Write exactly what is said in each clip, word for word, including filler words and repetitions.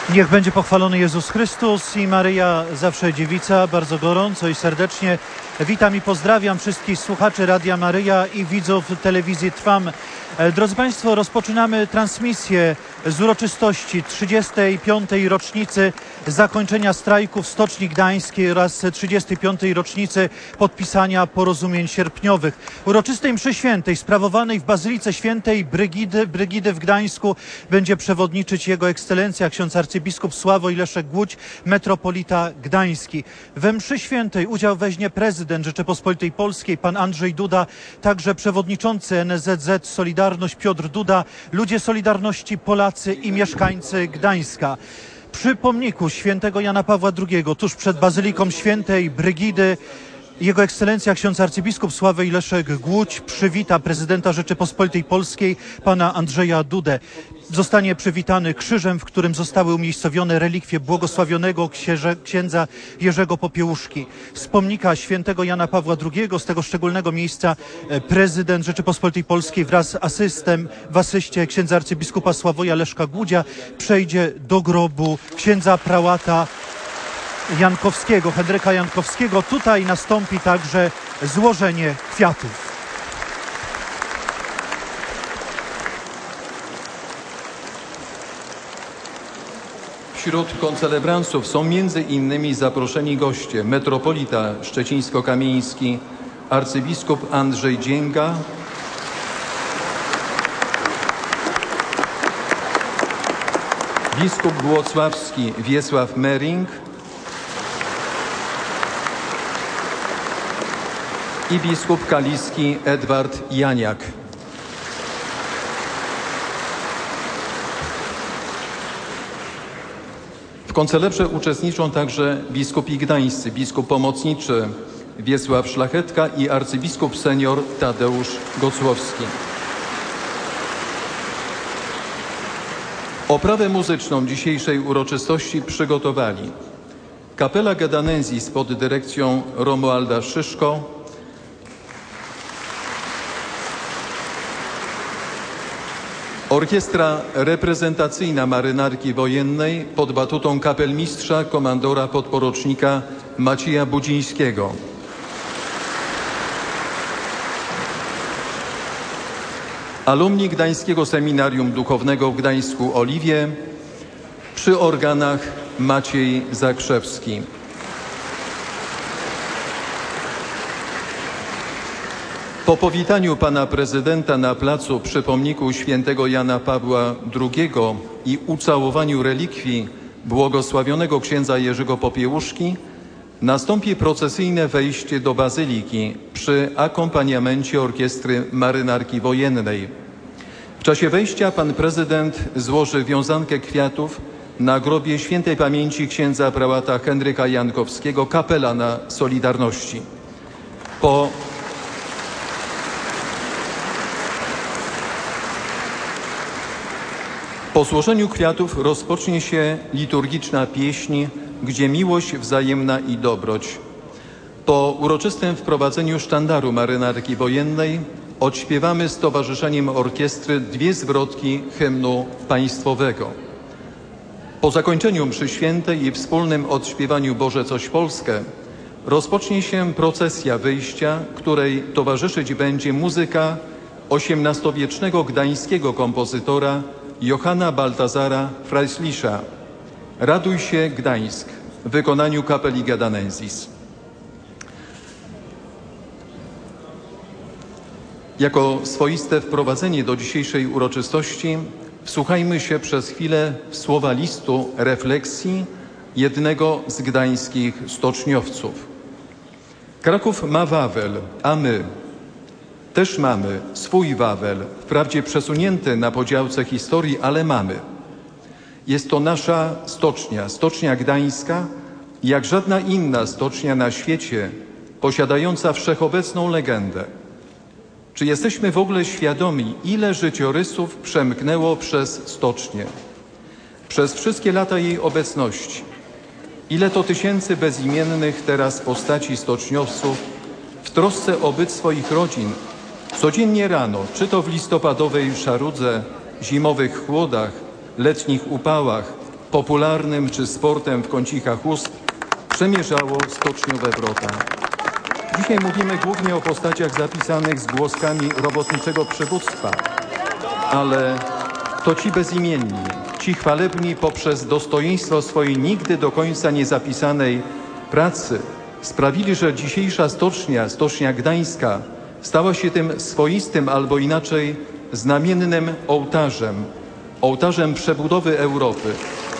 Niech będzie pochwalony Jezus Chrystus i Maryja zawsze dziewica. Bardzo gorąco i serdecznie witam i pozdrawiam wszystkich słuchaczy Radia Maryja i widzów telewizji Trwam. Drodzy Państwo, rozpoczynamy transmisję z uroczystości trzydziestej piątej rocznicy zakończenia strajku w Stoczni Gdańskiej oraz trzydziestej piątej rocznicy podpisania porozumień sierpniowych. Uroczystej mszy świętej sprawowanej w Bazylice Świętej Brygidy, Brygidy w Gdańsku będzie przewodniczyć Jego Ekscelencja ksiądz arcybiskup Sławoj Leszek Głódź, metropolita gdański. We mszy świętej udział weźmie prezydent Rzeczypospolitej Polskiej pan Andrzej Duda, także przewodniczący N S Z Z Solidarność Piotr Duda, ludzie Solidarności, Polacy i mieszkańcy Gdańska. Przy pomniku świętego Jana Pawła drugiego, tuż przed Bazyliką Świętej Brygidy, Jego Ekscelencja ksiądz arcybiskup Sławoj Leszek Głódź przywita prezydenta Rzeczypospolitej Polskiej pana Andrzeja Dudę. Zostanie przywitany krzyżem, w którym zostały umiejscowione relikwie błogosławionego księże, księdza Jerzego Popiełuszki. Z pomnika świętego Jana Pawła drugiego, z tego szczególnego miejsca, prezydent Rzeczypospolitej Polskiej wraz z asystem w asyście księdza arcybiskupa Sławoja Leszka Głódzia przejdzie do grobu księdza prałata Jankowskiego, Henryka Jankowskiego. Tutaj nastąpi także złożenie kwiatów. Wśród koncelebransów są między innymi zaproszeni goście: metropolita szczecińsko-kamieński, arcybiskup Andrzej Dzięga, biskup włocławski Wiesław Mering i biskup kaliski Edward Janiak. W koncelebrze uczestniczą także biskupi gdańscy, biskup pomocniczy Wiesław Szlachetka i arcybiskup senior Tadeusz Gocłowski. Oprawę muzyczną dzisiejszej uroczystości przygotowali Kapela Gedanensis pod dyrekcją Romualda Szyszko, Orkiestra reprezentacyjna Marynarki Wojennej pod batutą kapelmistrza komandora podporucznika Macieja Budzińskiego. Alumni Gdańskiego Seminarium Duchownego w Gdańsku Oliwie, przy organach Maciej Zakrzewski. Po powitaniu pana prezydenta na placu przy pomniku świętego Jana Pawła drugiego i ucałowaniu relikwii błogosławionego księdza Jerzego Popiełuszki nastąpi procesyjne wejście do bazyliki przy akompaniamencie orkiestry Marynarki Wojennej. W czasie wejścia pan prezydent złoży wiązankę kwiatów na grobie świętej pamięci księdza prałata Henryka Jankowskiego, kapelana Solidarności. Po Po złożeniu kwiatów rozpocznie się liturgiczna pieśń „Gdzie miłość wzajemna i dobroć”. Po uroczystym wprowadzeniu sztandaru Marynarki Wojennej odśpiewamy z towarzyszeniem orkiestry dwie zwrotki hymnu państwowego. Po zakończeniu mszy świętej i wspólnym odśpiewaniu Boże coś Polskę rozpocznie się procesja wyjścia, której towarzyszyć będzie muzyka osiemnastowiecznego gdańskiego kompozytora Johanna Baltazara Freislisza „Raduj się Gdańsk” w wykonaniu Kapeli Gedanensis. Jako swoiste wprowadzenie do dzisiejszej uroczystości wsłuchajmy się przez chwilę w słowa listu refleksji jednego z gdańskich stoczniowców. Kraków ma Wawel, a my też mamy swój Wawel, wprawdzie przesunięty na podziałce historii, ale mamy. Jest to nasza stocznia, stocznia gdańska, jak żadna inna stocznia na świecie, posiadająca wszechobecną legendę. Czy jesteśmy w ogóle świadomi, ile życiorysów przemknęło przez stocznię, przez wszystkie lata jej obecności? Ile to tysięcy bezimiennych teraz postaci stoczniowców w trosce o byt swoich rodzin codziennie rano, czy to w listopadowej szarudze, zimowych chłodach, letnich upałach, popularnym czy sportem w kącikach ust, przemierzało stoczniowe wrota. Dzisiaj mówimy głównie o postaciach zapisanych z głoskami robotniczego przywództwa, ale to ci bezimienni, ci chwalebni poprzez dostojeństwo swojej nigdy do końca niezapisanej pracy sprawili, że dzisiejsza stocznia, Stocznia Gdańska, stała się tym swoistym albo inaczej znamiennym ołtarzem, ołtarzem przebudowy Europy.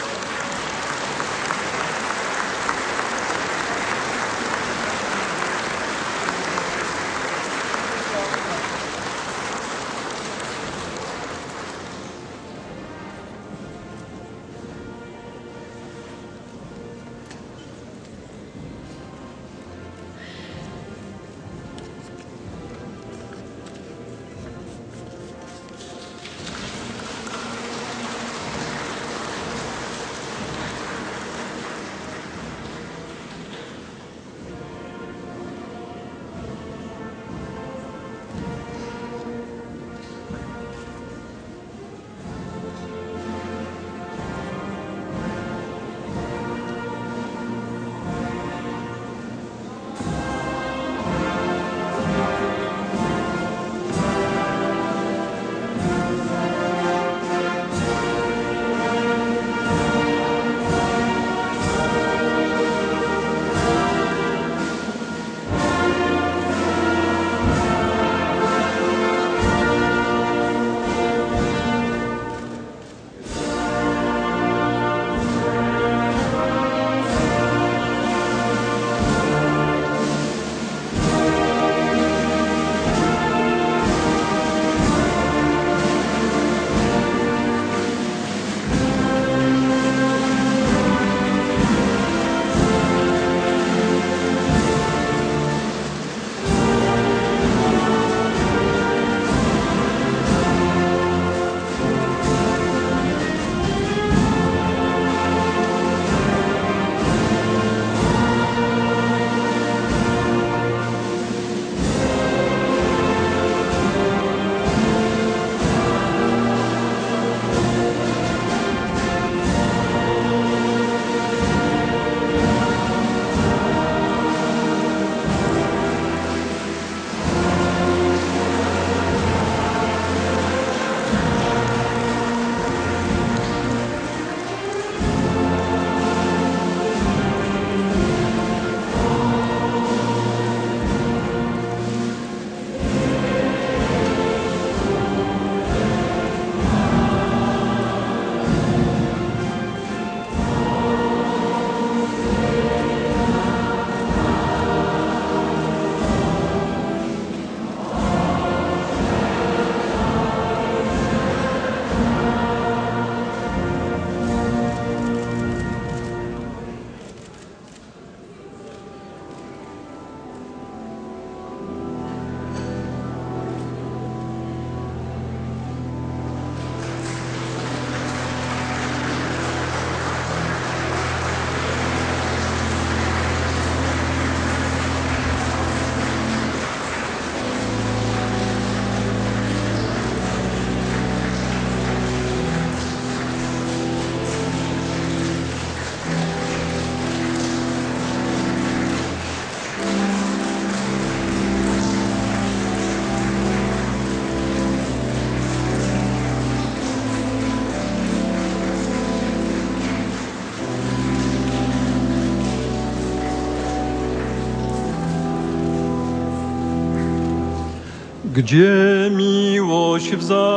Gdzie miłość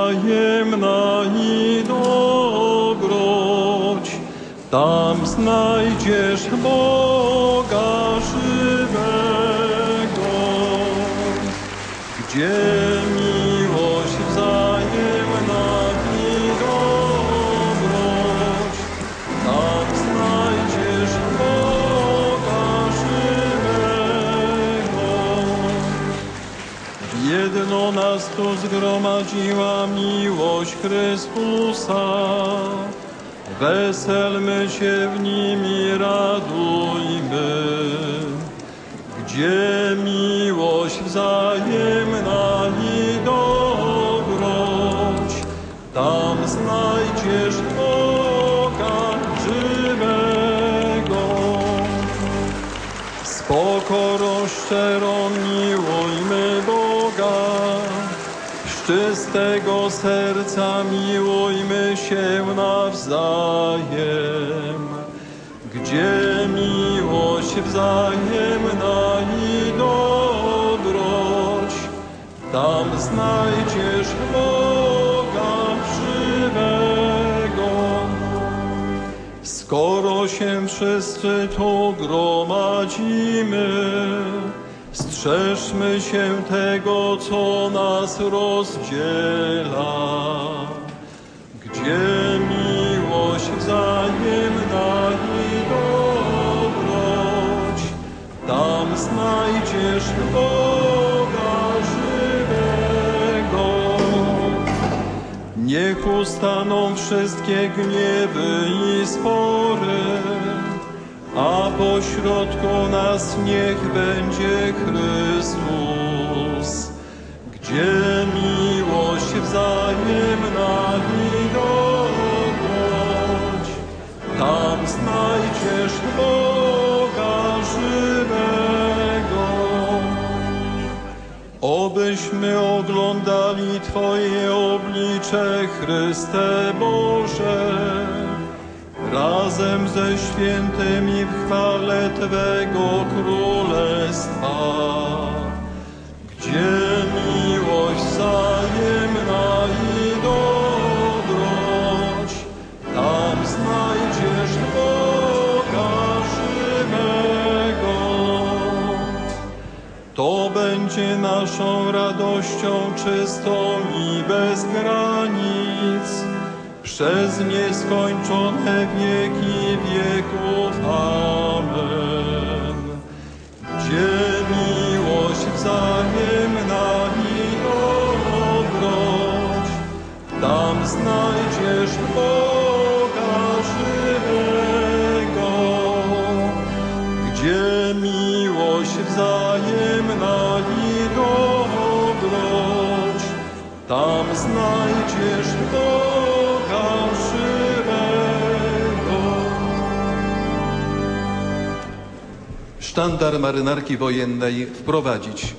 wzajemna i dobroć, tam znajdziesz Boga żywego. Gdzie miłość wzajemna i dobroć, tam znajdziesz Boga żywego. Jedno nas tu zgromadziła miłość Chrystusa, weselmy się w Nim i radujmy. Gdzie miłość wzajemna i dobroć, tam znajdziesz Boga żywego. szczerą miłujmy Boga. Z czystego serca miłujmy się nawzajem. Gdzie miłość wzajemna i dobroć, tam znajdziesz Boga żywego. Skoro się wszyscy tu gromadzimy, strzeżmy się tego, co nas rozdziela. Gdzie miłość wzajemna i dobroć, tam znajdziesz Boga żywego. Niech ustaną wszystkie gniewy i spory, a pośrodku nas niech będzie Chrystus. Gdzie miłość wzajemna i dobroć, tam znajdziesz Boga żywego. Obyśmy oglądali Twoje oblicze, Chryste Boże, razem ze świętymi w chwale Twego Królestwa. Gdzie miłość wzajemna i dobroć, tam znajdziesz Boga żywego. To będzie naszą radością czystą i bez granic, przez nieskończone wieki wieków. Amen. Gdzie miłość wzajemna i dobroć, tam znajdziesz Boga żywego. Gdzie miłość wzajemna i dobroć, tam znajdziesz Boga żywego. Sztandar Marynarki Wojennej wprowadzić.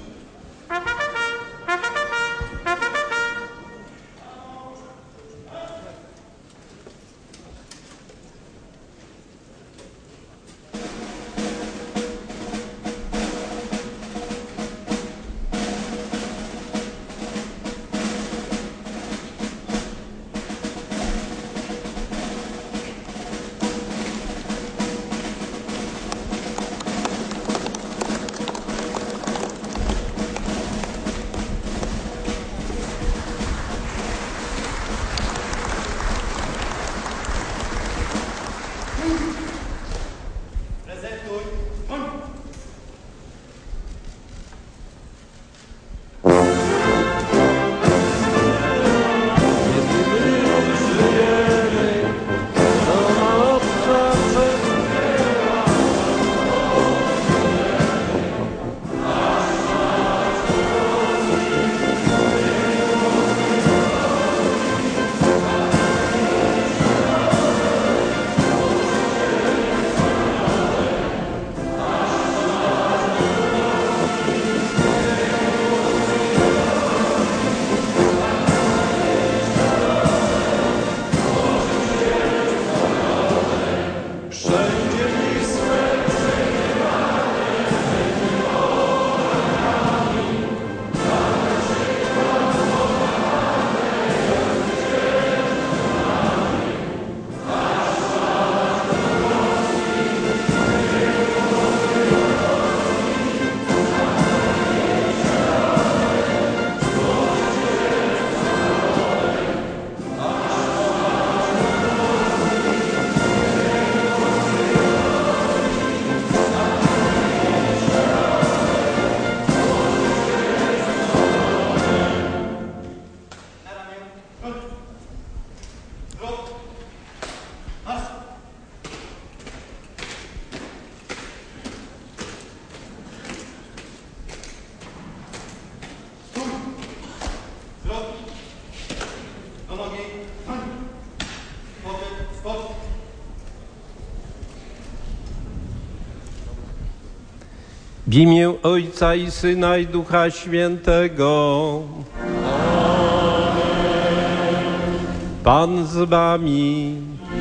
W imię Ojca i Syna i Ducha Świętego. Pan z wami.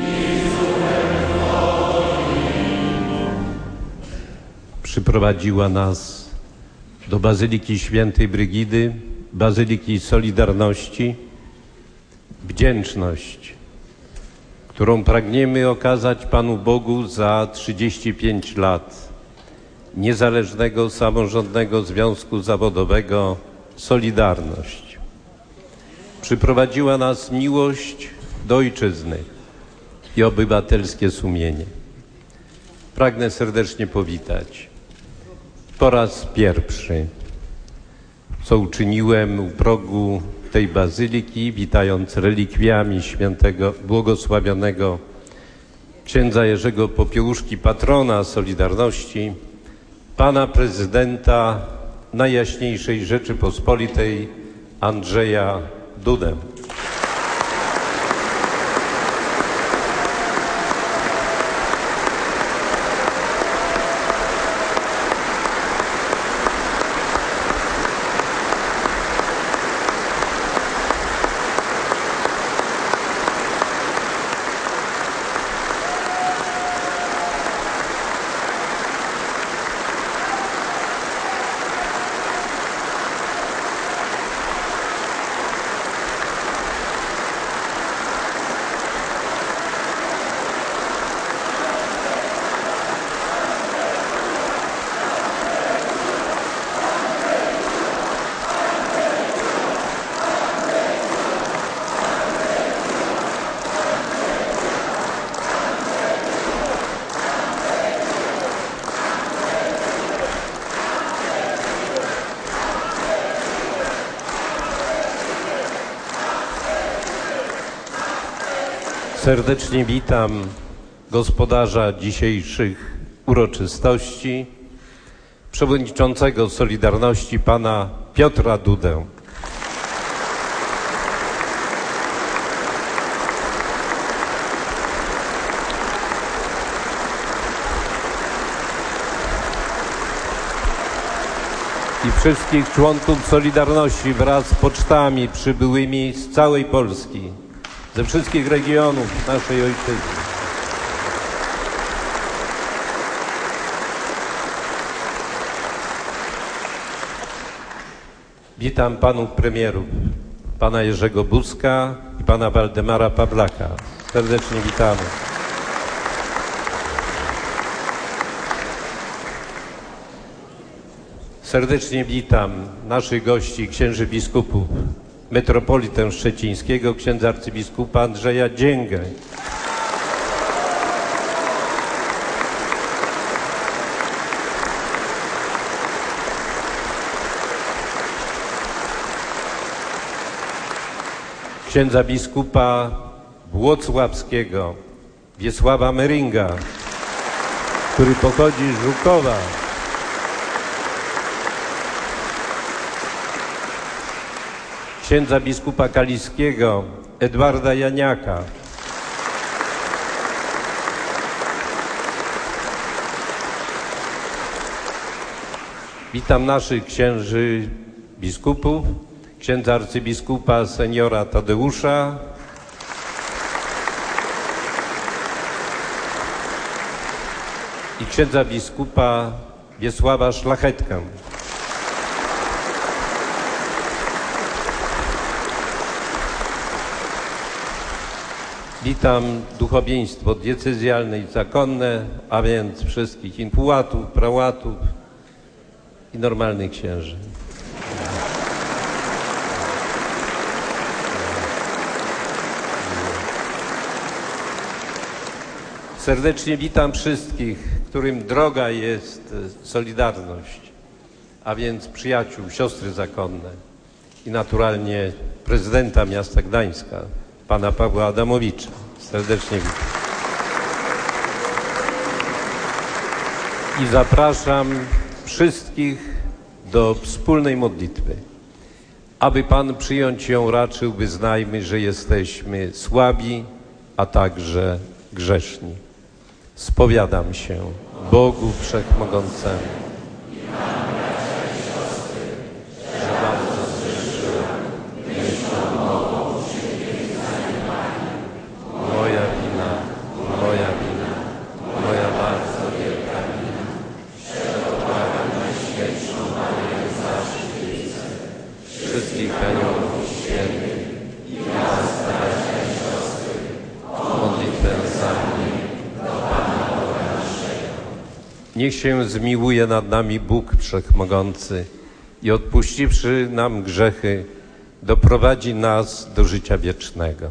Przyprowadziła nas do Bazyliki Świętej Brygidy, Bazyliki Solidarności, wdzięczność, którą pragniemy okazać Panu Bogu za trzydzieści pięć lat niezależnego, samorządnego związku zawodowego Solidarność. Przyprowadziła nas miłość do ojczyzny i obywatelskie sumienie. Pragnę serdecznie powitać po raz pierwszy, co uczyniłem u progu tej bazyliki, witając relikwiami świętego, błogosławionego księdza Jerzego Popiełuszki, patrona Solidarności, pana prezydenta Najjaśniejszej Rzeczypospolitej Andrzeja Dudę. Serdecznie witam gospodarza dzisiejszych uroczystości, przewodniczącego Solidarności, pana Piotra Dudę. I wszystkich członków Solidarności wraz z pocztami przybyłymi z całej Polski, ze wszystkich regionów naszej ojczyzny. Witam panów premierów, pana Jerzego Buzka i pana Waldemara Pawlaka. Serdecznie witamy. Serdecznie witam naszych gości, księży biskupów, metropolitę szczecińskiego, księdza arcybiskupa Andrzeja Dzięgę. Księdza biskupa włocławskiego Wiesława Meringa, który pochodzi z Żukowa. Księdza biskupa kaliskiego Edwarda Janiaka. Witam naszych księży biskupów, księdza arcybiskupa seniora Tadeusza, i księdza biskupa Wiesława Szlachetkę. Witam duchowieństwo diecezjalne i zakonne, a więc wszystkich infułatów, prałatów i normalnych księży. Serdecznie witam wszystkich, którym droga jest Solidarność, a więc przyjaciół, siostry zakonne i naturalnie prezydenta miasta Gdańska, pana Pawła Adamowicza. Serdecznie witam. I zapraszam wszystkich do wspólnej modlitwy. Aby Pan przyjąć ją raczył, wyznajmy, że jesteśmy słabi, a także grzeszni. Spowiadam się Bogu Wszechmogącemu Niech się zmiłuje nad nami Bóg Wszechmogący i odpuściwszy nam grzechy, doprowadzi nas do życia wiecznego.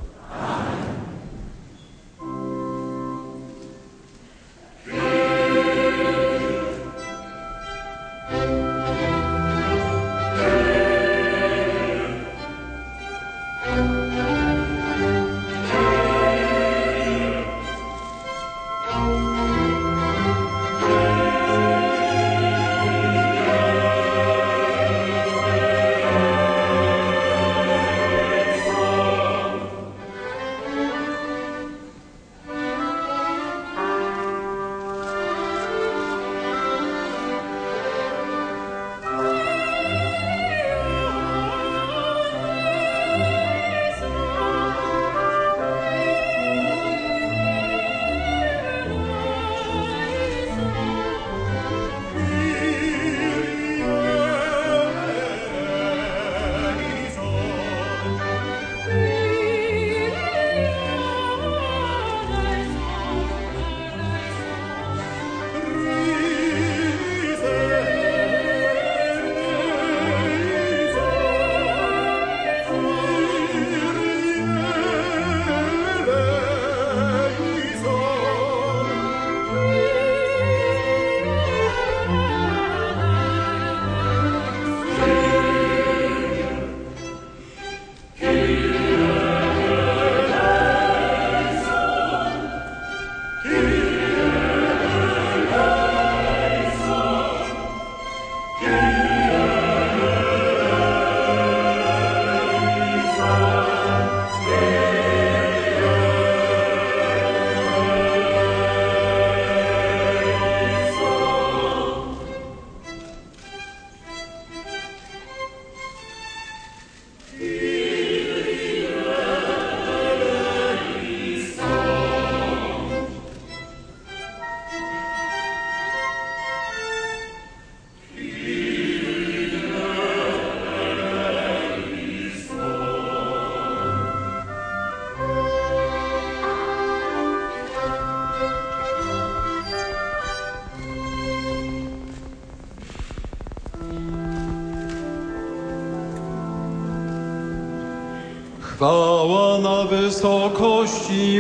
Chwała na wysokości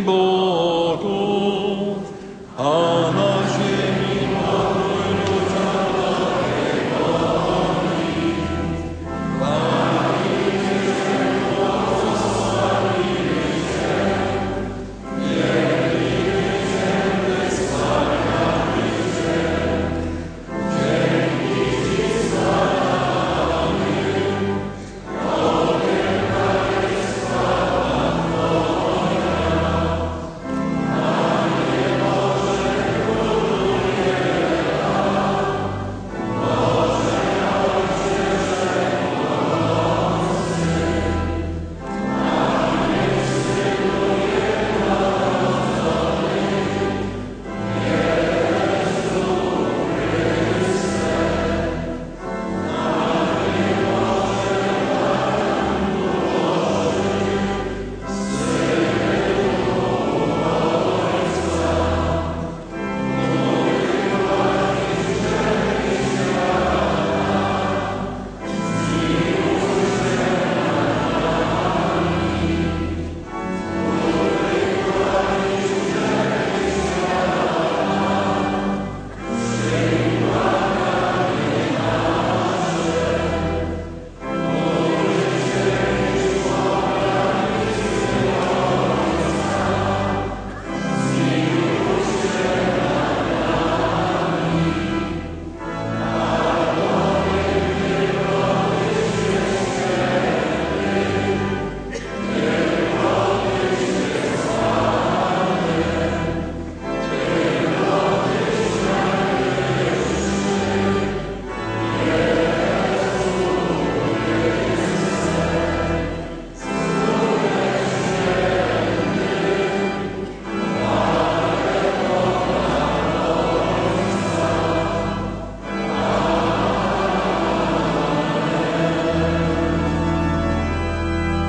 Bogu, a na ziemi pokój ludziom Jego. Chwalimy się, błogosławimy się, wielbimy się, wysławiamy się, dzięki Ci składamy, Tobie daję sława Twoja, Panie Boże, króluje nam, Boże Ojcze Wszechmogący, Panie Synu Jednorodzony, Jezu Chryste, Panie Boże Panu Boży, Synu Ojca,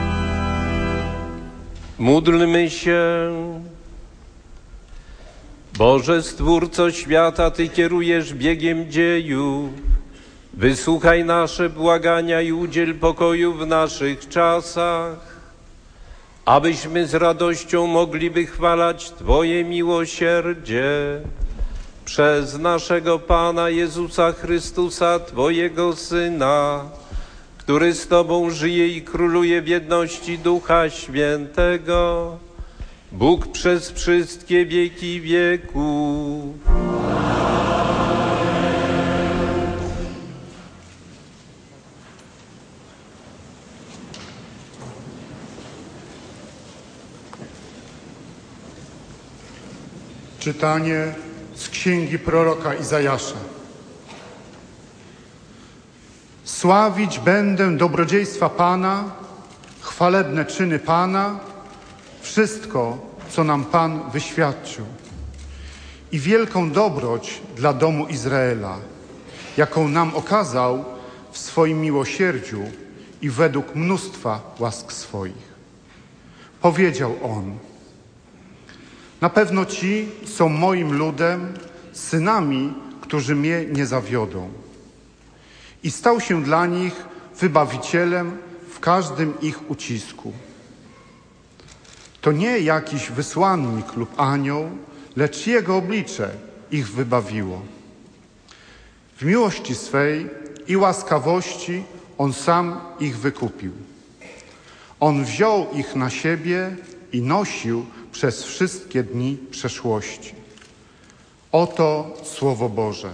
Módlmy się. Boże Stwórco świata, Ty kierujesz biegiem dziejów. Wysłuchaj nasze błagania i udziel pokoju w naszych czasach, abyśmy z radością mogli wychwalać Twoje miłosierdzie przez naszego Pana Jezusa Chrystusa, Twojego Syna, który z Tobą żyje i króluje w jedności Ducha Świętego, Bóg przez wszystkie wieki wieków. Czytanie z księgi proroka Izajasza. Sławić będę dobrodziejstwa Pana, chwalebne czyny Pana, wszystko, co nam Pan wyświadczył i wielką dobroć dla domu Izraela, jaką nam okazał w swoim miłosierdziu i według mnóstwa łask swoich. Powiedział On: na pewno ci są moim ludem, synami, którzy mnie nie zawiodą. I stał się dla nich wybawicielem w każdym ich ucisku. To nie jakiś wysłannik lub anioł, lecz Jego oblicze ich wybawiło. W miłości swej i łaskawości On sam ich wykupił. On wziął ich na siebie i nosił przez wszystkie dni przeszłości. Oto Słowo Boże.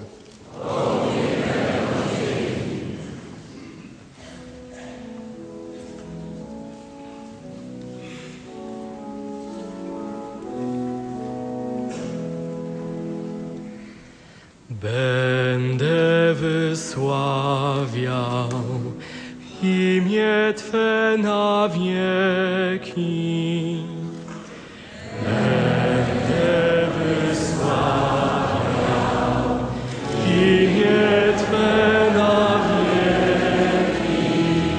Będę wysławiał imię Twe na wieki. Będę wysławiał imię Twe na wieki.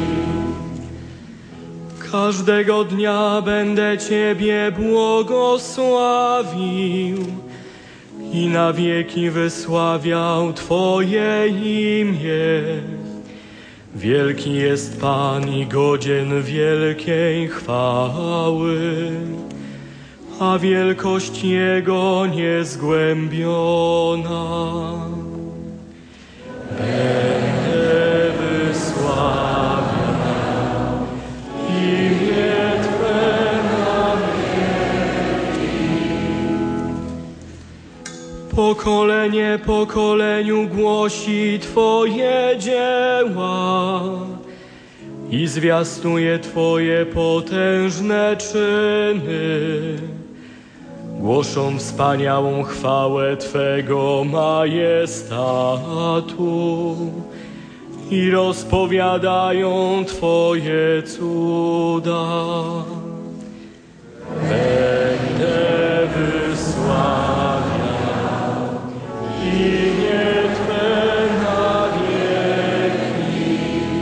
Każdego dnia będę Ciebie błogosławił i na wieki wysławiał Twoje imię. Wielki jest Pan i godzien wielkiej chwały, a wielkość Jego niezgłębiona. Będę wysławiał imię Twe na wieki. Pokolenie pokoleniu głosi Twoje dzieła i zwiastuje Twoje potężne czyny. Głoszą wspaniałą chwałę Twego majestatu i rozpowiadają Twoje cuda. Będę wysławiał imię Twe na wieki.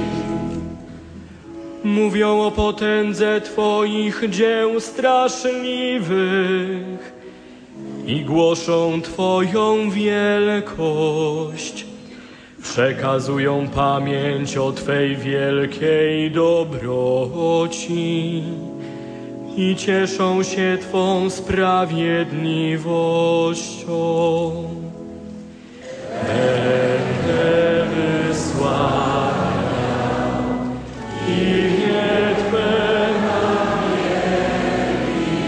Mówią o potędze Twoich dzieł straszliwych i głoszą Twoją wielkość. Przekazują pamięć o Twej wielkiej dobroci i cieszą się Twą sprawiedliwością. Będę wysławiał imię Twe na wieki.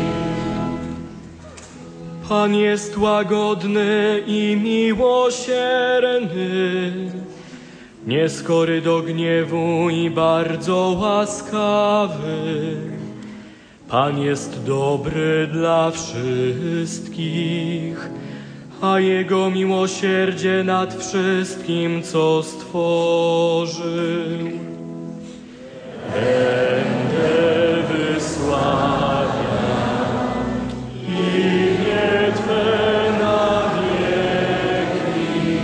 Pan jest łagodny i miłosierny, nieskory do gniewu i bardzo łaskawy. Pan jest dobry dla wszystkich, a Jego miłosierdzie nad wszystkim, co stworzył. Będę wysławiał imię Twe na wieki.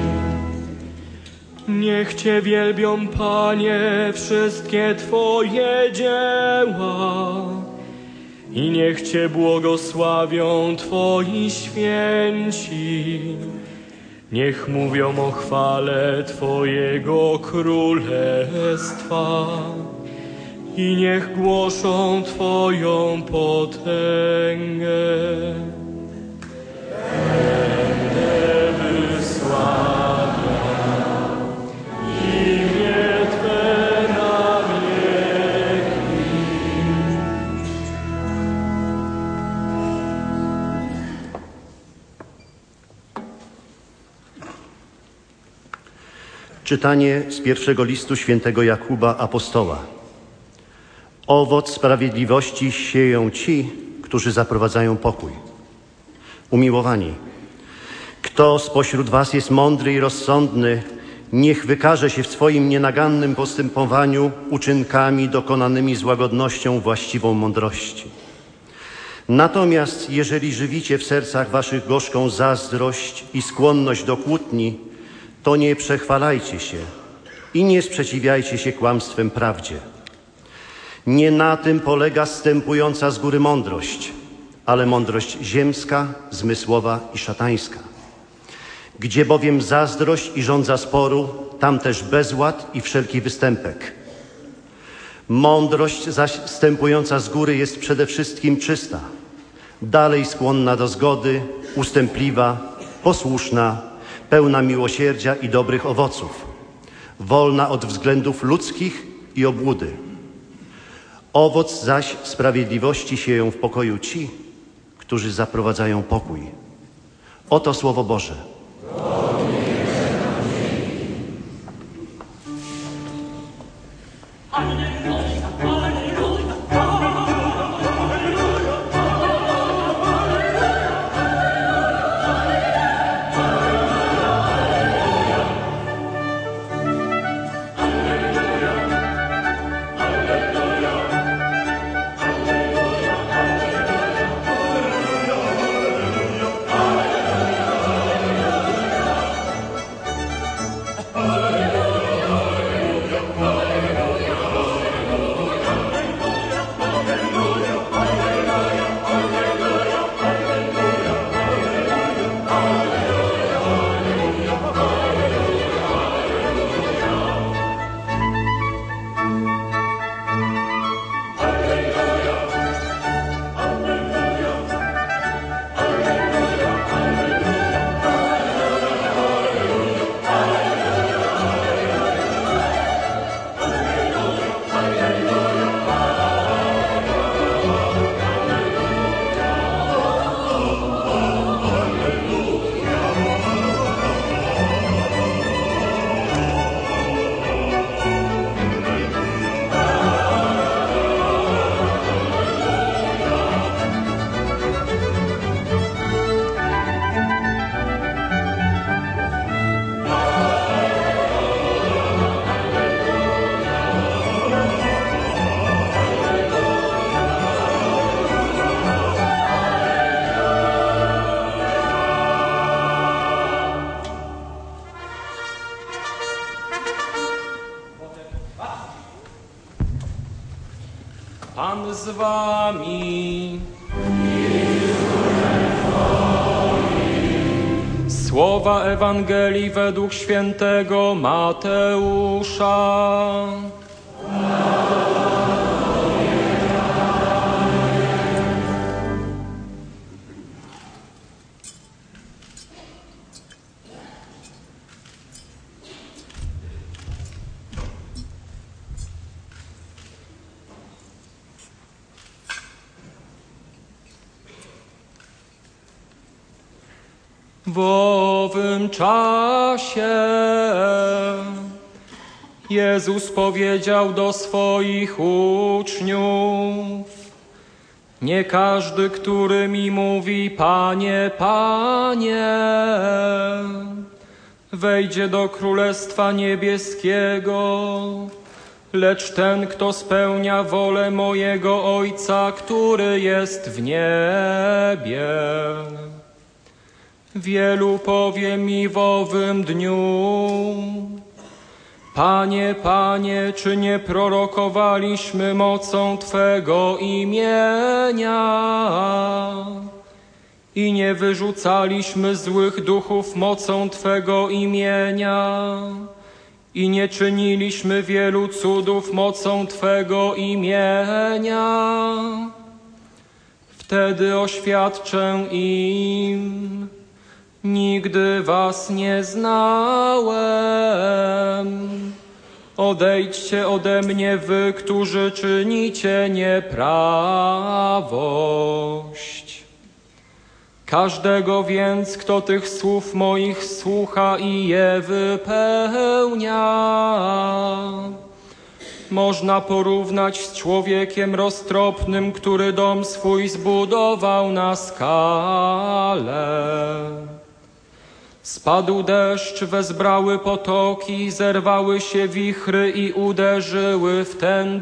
Niech Cię wielbią, Panie, wszystkie Twoje dzieła i niech Cię błogosławią Twoi święci. Niech mówią o chwale Twojego królestwa i niech głoszą Twoją potęgę. Będę wysławiał imię Twe na wieki. Czytanie z pierwszego listu świętego Jakuba Apostoła. Owoc sprawiedliwości sieją ci, którzy zaprowadzają pokój. Umiłowani, kto spośród was jest mądry i rozsądny, niech wykaże się w swoim nienagannym postępowaniu uczynkami dokonanymi z łagodnością właściwą mądrości. Natomiast jeżeli żywicie w sercach waszych gorzką zazdrość i skłonność do kłótni, to nie przechwalajcie się i nie sprzeciwiajcie się kłamstwem prawdzie. Nie na tym polega zstępująca z góry mądrość, ale mądrość ziemska, zmysłowa i szatańska. Gdzie bowiem zazdrość i żądza sporu, tam też bezład i wszelki występek. Mądrość zaś zstępująca z góry jest przede wszystkim czysta, dalej skłonna do zgody, ustępliwa, posłuszna, pełna miłosierdzia i dobrych owoców, wolna od względów ludzkich i obłudy. Owoc zaś sprawiedliwości sieją w pokoju ci, którzy zaprowadzają pokój. Oto Słowo Boże. Pan z wami. Słowa Ewangelii według świętego Mateusza. W owym czasie Jezus powiedział do swoich uczniów: nie każdy, który mi mówi Panie, Panie, wejdzie do Królestwa Niebieskiego, lecz ten, kto spełnia wolę mojego Ojca, który jest w niebie. Wielu powie mi w owym dniu: Panie, Panie, czy nie prorokowaliśmy mocą Twego imienia i nie wyrzucaliśmy złych duchów mocą Twego imienia i nie czyniliśmy wielu cudów mocą Twego imienia? Wtedy oświadczę im: nigdy was nie znałem. Odejdźcie ode mnie, wy, którzy czynicie nieprawość. Każdego więc, kto tych słów moich słucha i je wypełnia, można porównać z człowiekiem roztropnym, który dom swój zbudował na skale. Spadł deszcz, wezbrały potoki, zerwały się wichry i uderzyły w ten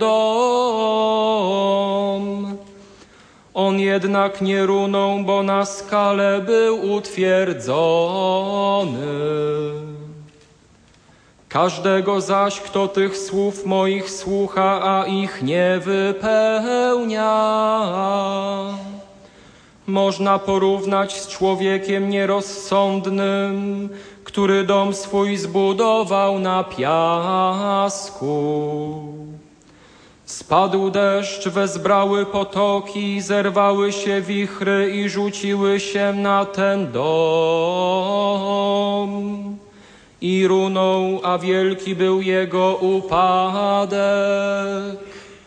dom. On jednak nie runął, bo na skale był utwierdzony. Każdego zaś, kto tych słów moich słucha, a ich nie wypełnia, można porównać z człowiekiem nierozsądnym, który dom swój zbudował na piasku. Spadł deszcz, wezbrały potoki, zerwały się wichry i rzuciły się na ten dom. I runął, a wielki był jego upadek.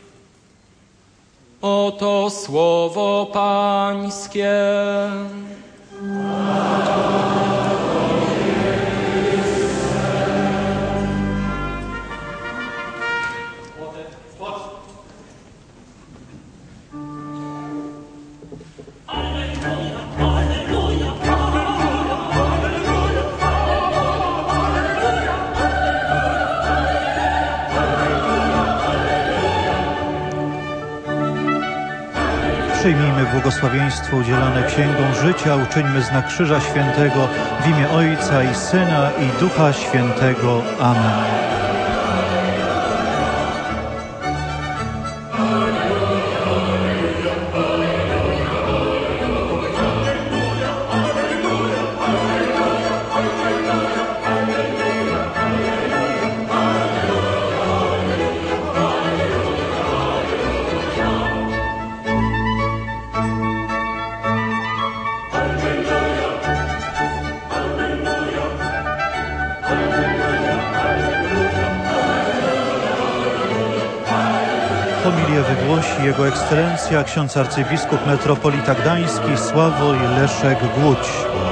Oto słowo Pańskie. Przyjmijmy błogosławieństwo udzielone Księgą Życia, uczyńmy znak Krzyża Świętego w imię Ojca i Syna i Ducha Świętego. Amen. Homilię wygłosi Jego Ekscelencja ksiądz arcybiskup metropolita gdański Sławoj Leszek Głódź.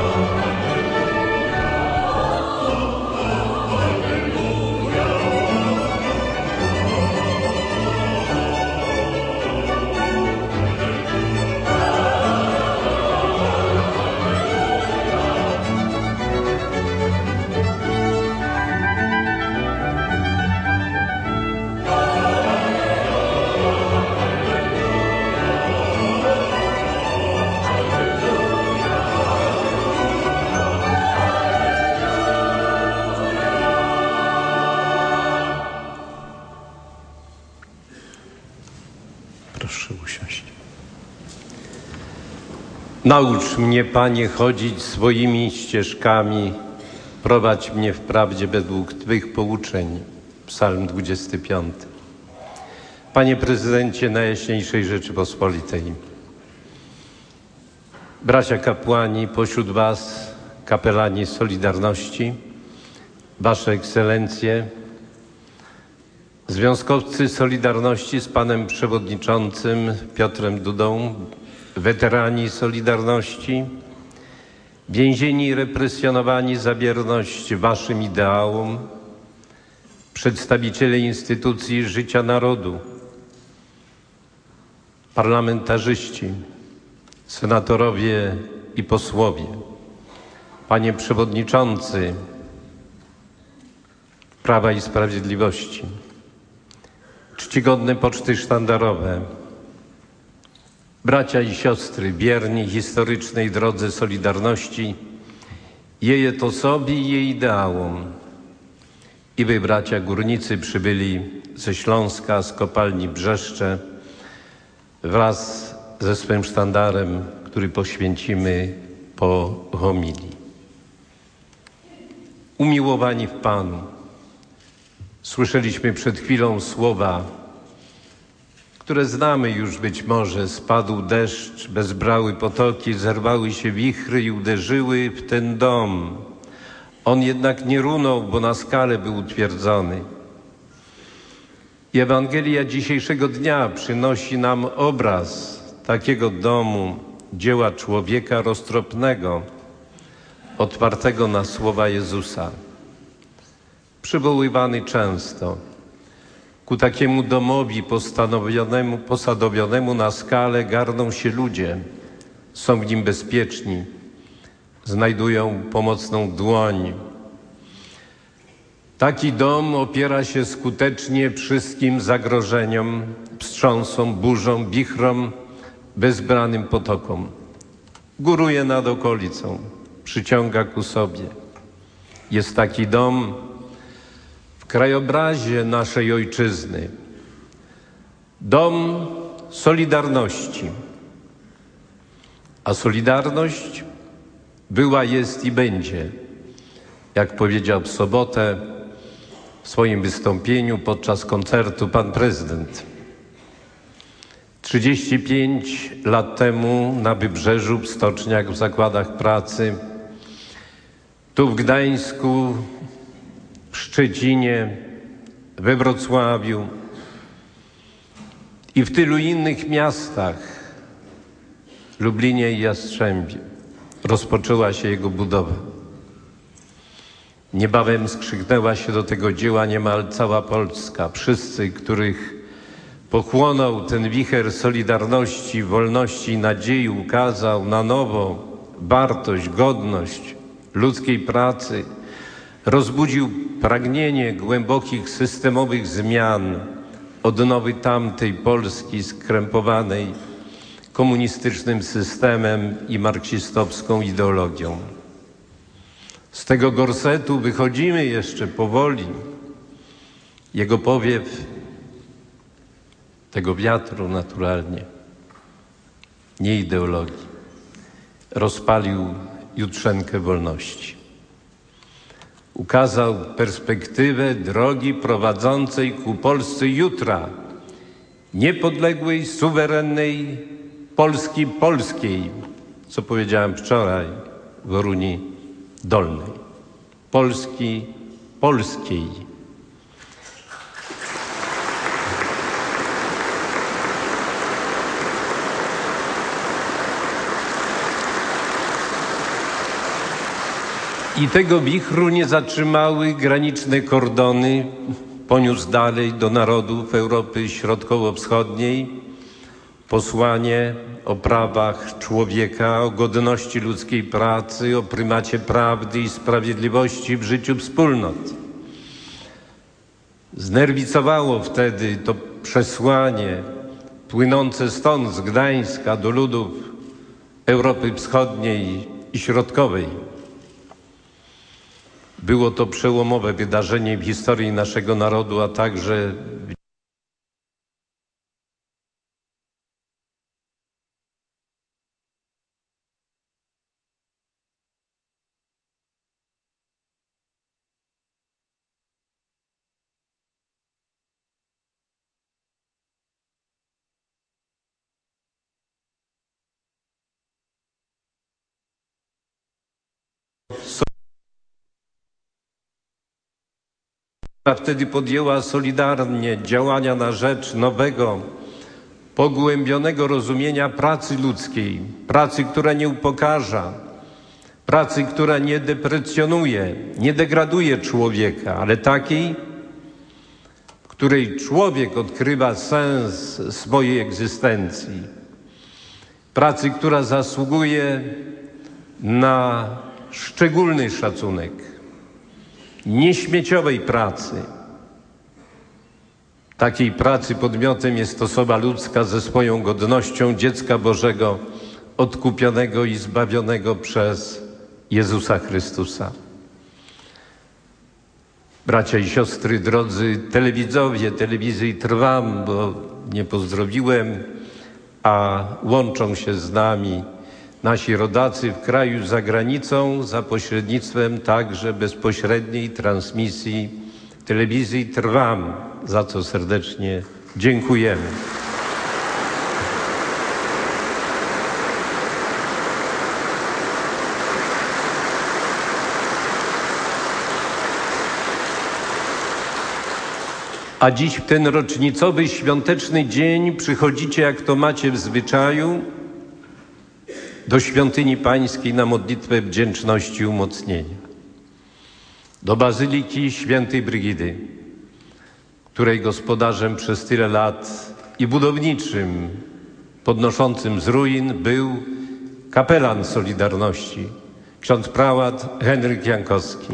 Proszę usiąść. Naucz mnie, Panie, chodzić swoimi ścieżkami, prowadź mnie w prawdzie według Twych pouczeń. Psalm dwudziesty piąty. Panie Prezydencie Najjaśniejszej Rzeczypospolitej, bracia kapłani, pośród Was kapelani Solidarności, Wasze Ekscelencje, związkowcy Solidarności z Panem Przewodniczącym Piotrem Dudą, weterani Solidarności, więzieni i represjonowani za wierność Waszym ideałom, przedstawiciele instytucji życia narodu, parlamentarzyści, senatorowie i posłowie, Panie Przewodniczący Prawa i Sprawiedliwości, czcigodne poczty sztandarowe, bracia i siostry wierni historycznej drodze Solidarności, jej etosowi i jej ideałom, i wy, bracia górnicy, przybyli ze Śląska, z kopalni Brzeszcze, wraz ze swym sztandarem, który poświęcimy po homilii. Umiłowani w Panu, słyszeliśmy przed chwilą słowa, które znamy już być może. Spadł deszcz, bezbrały potoki, zerwały się wichry i uderzyły w ten dom. On jednak nie runął, bo na skale był utwierdzony. I Ewangelia dzisiejszego dnia przynosi nam obraz takiego domu, dzieła człowieka roztropnego, otwartego na słowa Jezusa. Przywoływany często. Ku takiemu domowi postanowionemu, posadowionemu na skale garną się ludzie. Są w nim bezpieczni. Znajdują pomocną dłoń. Taki dom opiera się skutecznie wszystkim zagrożeniom, wstrząsom, burzom, wichrom, bezbranym potokom. Góruje nad okolicą, przyciąga ku sobie. Jest taki dom w krajobrazie naszej ojczyzny. Dom Solidarności. A Solidarność była, jest i będzie, jak powiedział w sobotę w swoim wystąpieniu podczas koncertu pan prezydent. trzydzieści pięć lat temu na Wybrzeżu, w stoczniach, w zakładach pracy, tu w Gdańsku, w Szczecinie, we Wrocławiu i w tylu innych miastach, Lublinie i Jastrzębiu, rozpoczęła się jego budowa. Niebawem skrzyknęła się do tego dzieła niemal cała Polska. Wszyscy, których pochłonął ten wicher solidarności, wolności i nadziei, ukazał na nowo wartość, godność ludzkiej pracy, rozbudził pragnienie głębokich systemowych zmian, odnowy tamtej Polski skrępowanej komunistycznym systemem i marksistowską ideologią. Z tego gorsetu wychodzimy jeszcze powoli. Jego powiew, tego wiatru naturalnie, nie ideologii, rozpalił jutrzenkę wolności. Ukazał perspektywę drogi prowadzącej ku Polsce jutra, niepodległej, suwerennej Polski polskiej, co powiedziałem wczoraj w Oruni Dolnej. Polski polskiej. I tego wichru nie zatrzymały graniczne kordony. Poniósł dalej do narodów Europy Środkowo-Wschodniej posłanie o prawach człowieka, o godności ludzkiej pracy, o prymacie prawdy i sprawiedliwości w życiu wspólnot. Znerwicowało wtedy to przesłanie płynące stąd z Gdańska do ludów Europy Wschodniej i Środkowej. Było to przełomowe wydarzenie w historii naszego narodu, a także wtedy podjęła solidarnie działania na rzecz nowego, pogłębionego rozumienia pracy ludzkiej, pracy, która nie upokarza, pracy, która nie deprecjonuje, nie degraduje człowieka, ale takiej, w której człowiek odkrywa sens swojej egzystencji. Pracy, która zasługuje na szczególny szacunek. Nieśmieciowej pracy. Takiej pracy podmiotem jest osoba ludzka ze swoją godnością dziecka Bożego, odkupionego i zbawionego przez Jezusa Chrystusa. Bracia i siostry, drodzy telewidzowie, telewizji Trwam, bo nie pozdrowiłem, a łączą się z nami nasi rodacy w kraju, za granicą, za pośrednictwem także bezpośredniej transmisji telewizji Trwam, za co serdecznie dziękujemy. A dziś w ten rocznicowy, świąteczny dzień przychodzicie, jak to macie w zwyczaju, do świątyni pańskiej na modlitwę wdzięczności i umocnienia. Do Bazyliki Świętej Brygidy, której gospodarzem przez tyle lat i budowniczym, podnoszącym z ruin był kapelan Solidarności, ksiądz prałat Henryk Jankowski.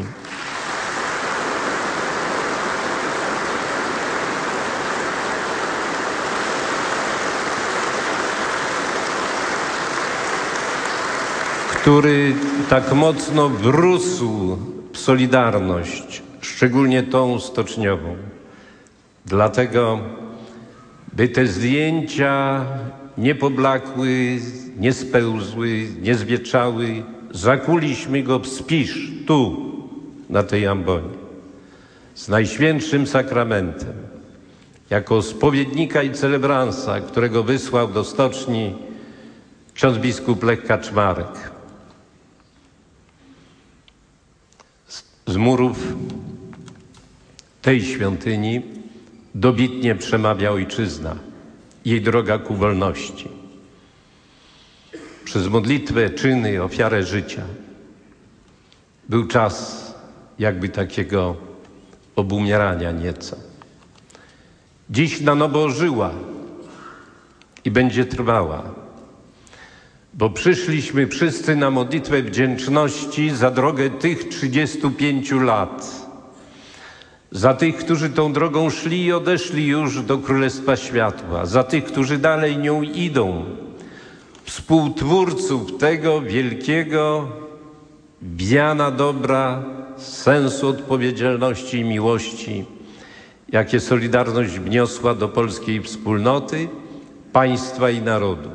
który tak mocno wrósł w Solidarność, szczególnie tą stoczniową. Dlatego, by te zdjęcia nie poblakły, nie spełzły, nie zwietrzały, zakuliśmy go w spisz tu, na tej ambonie, z Najświętszym Sakramentem, jako spowiednika i celebransa, którego wysłał do stoczni ksiądz biskup Lech Kaczmarek. Z murów tej świątyni dobitnie przemawia ojczyzna, jej droga ku wolności. Przez modlitwę, czyny, ofiarę życia był czas jakby takiego obumierania nieco. Dziś na nowo ożyła i będzie trwała, bo przyszliśmy wszyscy na modlitwę wdzięczności za drogę tych trzydziestu pięciu lat. Za tych, którzy tą drogą szli i odeszli już do Królestwa Światła. Za tych, którzy dalej nią idą. Współtwórców tego wielkiego wiana dobra, sensu odpowiedzialności i miłości, jakie Solidarność wniosła do polskiej wspólnoty, państwa i narodu.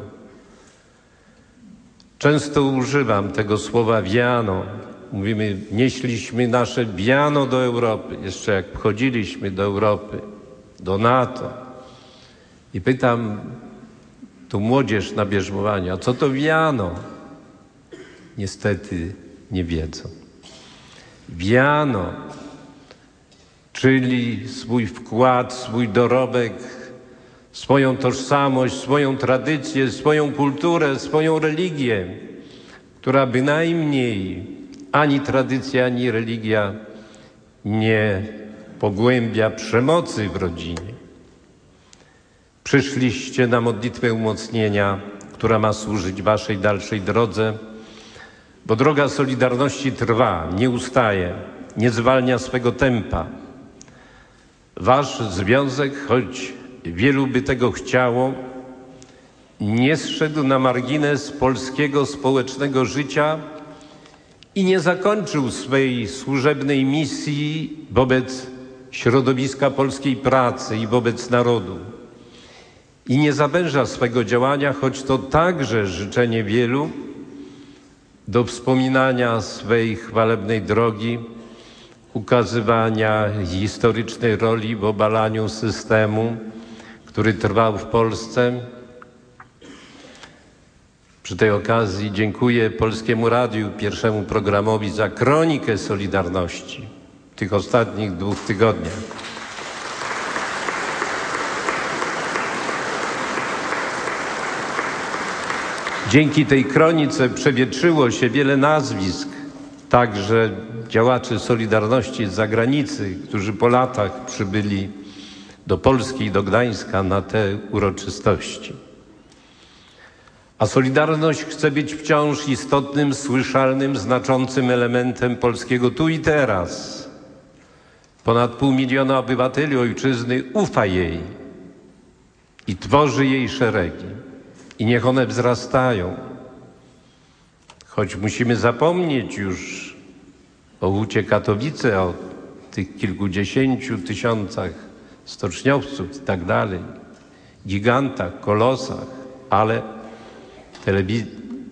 Często używam tego słowa wiano. Mówimy, nieśliśmy nasze wiano do Europy, jeszcze jak wchodziliśmy do Europy, do NATO. I pytam tu młodzież na bierzmowaniu, a co to wiano? Niestety nie wiedzą. Wiano, czyli swój wkład, swój dorobek, swoją tożsamość, swoją tradycję, swoją kulturę, swoją religię, która bynajmniej ani tradycja, ani religia nie pogłębia przemocy w rodzinie. Przyszliście na modlitwę umocnienia, która ma służyć waszej dalszej drodze, bo droga Solidarności trwa, nie ustaje, nie zwalnia swego tempa. Wasz związek, choć wielu by tego chciało, nie zszedł na margines polskiego społecznego życia i nie zakończył swej służebnej misji wobec środowiska polskiej pracy i wobec narodu. I nie zawęża swego działania, choć to także życzenie wielu, do wspominania swej chwalebnej drogi, ukazywania historycznej roli w obalaniu systemu, który trwał w Polsce. Przy tej okazji dziękuję Polskiemu Radiu, pierwszemu programowi, za kronikę Solidarności w tych ostatnich dwóch tygodniach. Dzięki tej kronice przewietrzyło się wiele nazwisk, także działaczy Solidarności z zagranicy, którzy po latach przybyli do Polski i do Gdańska na te uroczystości. A Solidarność chce być wciąż istotnym, słyszalnym, znaczącym elementem polskiego tu i teraz. Ponad pół miliona obywateli ojczyzny ufa jej i tworzy jej szeregi. I niech one wzrastają. Choć musimy zapomnieć już o Hucie Katowice, o tych kilkudziesięciu tysiącach stoczniowców i tak dalej, gigantach, kolosach, ale telewiz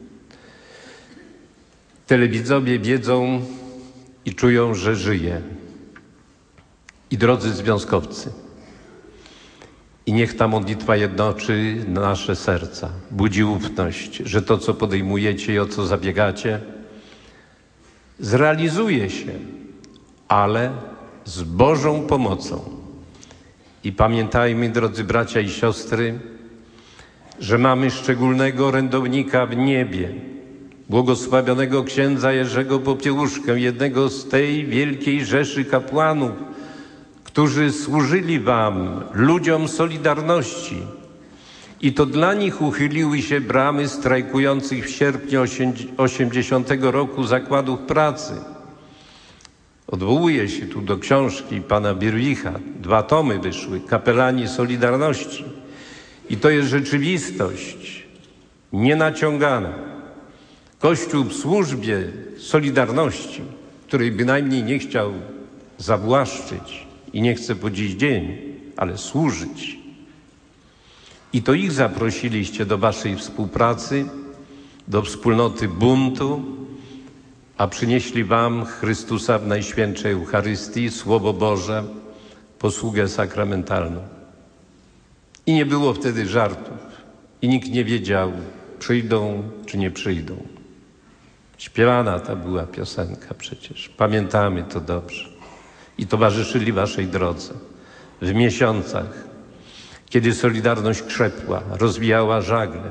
telewidzowie wiedzą i czują, że żyje. I drodzy związkowcy, i niech ta modlitwa jednoczy nasze serca, budzi ufność, że to, co podejmujecie i o co zabiegacie, zrealizuje się, ale z Bożą pomocą. I pamiętajmy, drodzy bracia i siostry, że mamy szczególnego orędownika w niebie, błogosławionego księdza Jerzego Popiełuszkę, jednego z tej wielkiej rzeszy kapłanów, którzy służyli wam, ludziom Solidarności. I to dla nich uchyliły się bramy strajkujących w sierpniu osiemdziesiątego roku zakładów pracy. Odwołuję się tu do książki pana Birwicha. Dwa tomy wyszły, Kapelani Solidarności. I to jest rzeczywistość nienaciągana. Kościół w służbie Solidarności, której bynajmniej nie chciał zawłaszczyć i nie chce po dziś dzień, ale służyć. I to ich zaprosiliście do waszej współpracy, do wspólnoty buntu, a przynieśli wam Chrystusa w Najświętszej Eucharystii, Słowo Boże, posługę sakramentalną. I nie było wtedy żartów. I nikt nie wiedział, przyjdą czy nie przyjdą. Śpiewana ta była piosenka przecież. Pamiętamy to dobrze. I towarzyszyli waszej drodze w miesiącach, kiedy Solidarność krzepła, rozwijała żagle.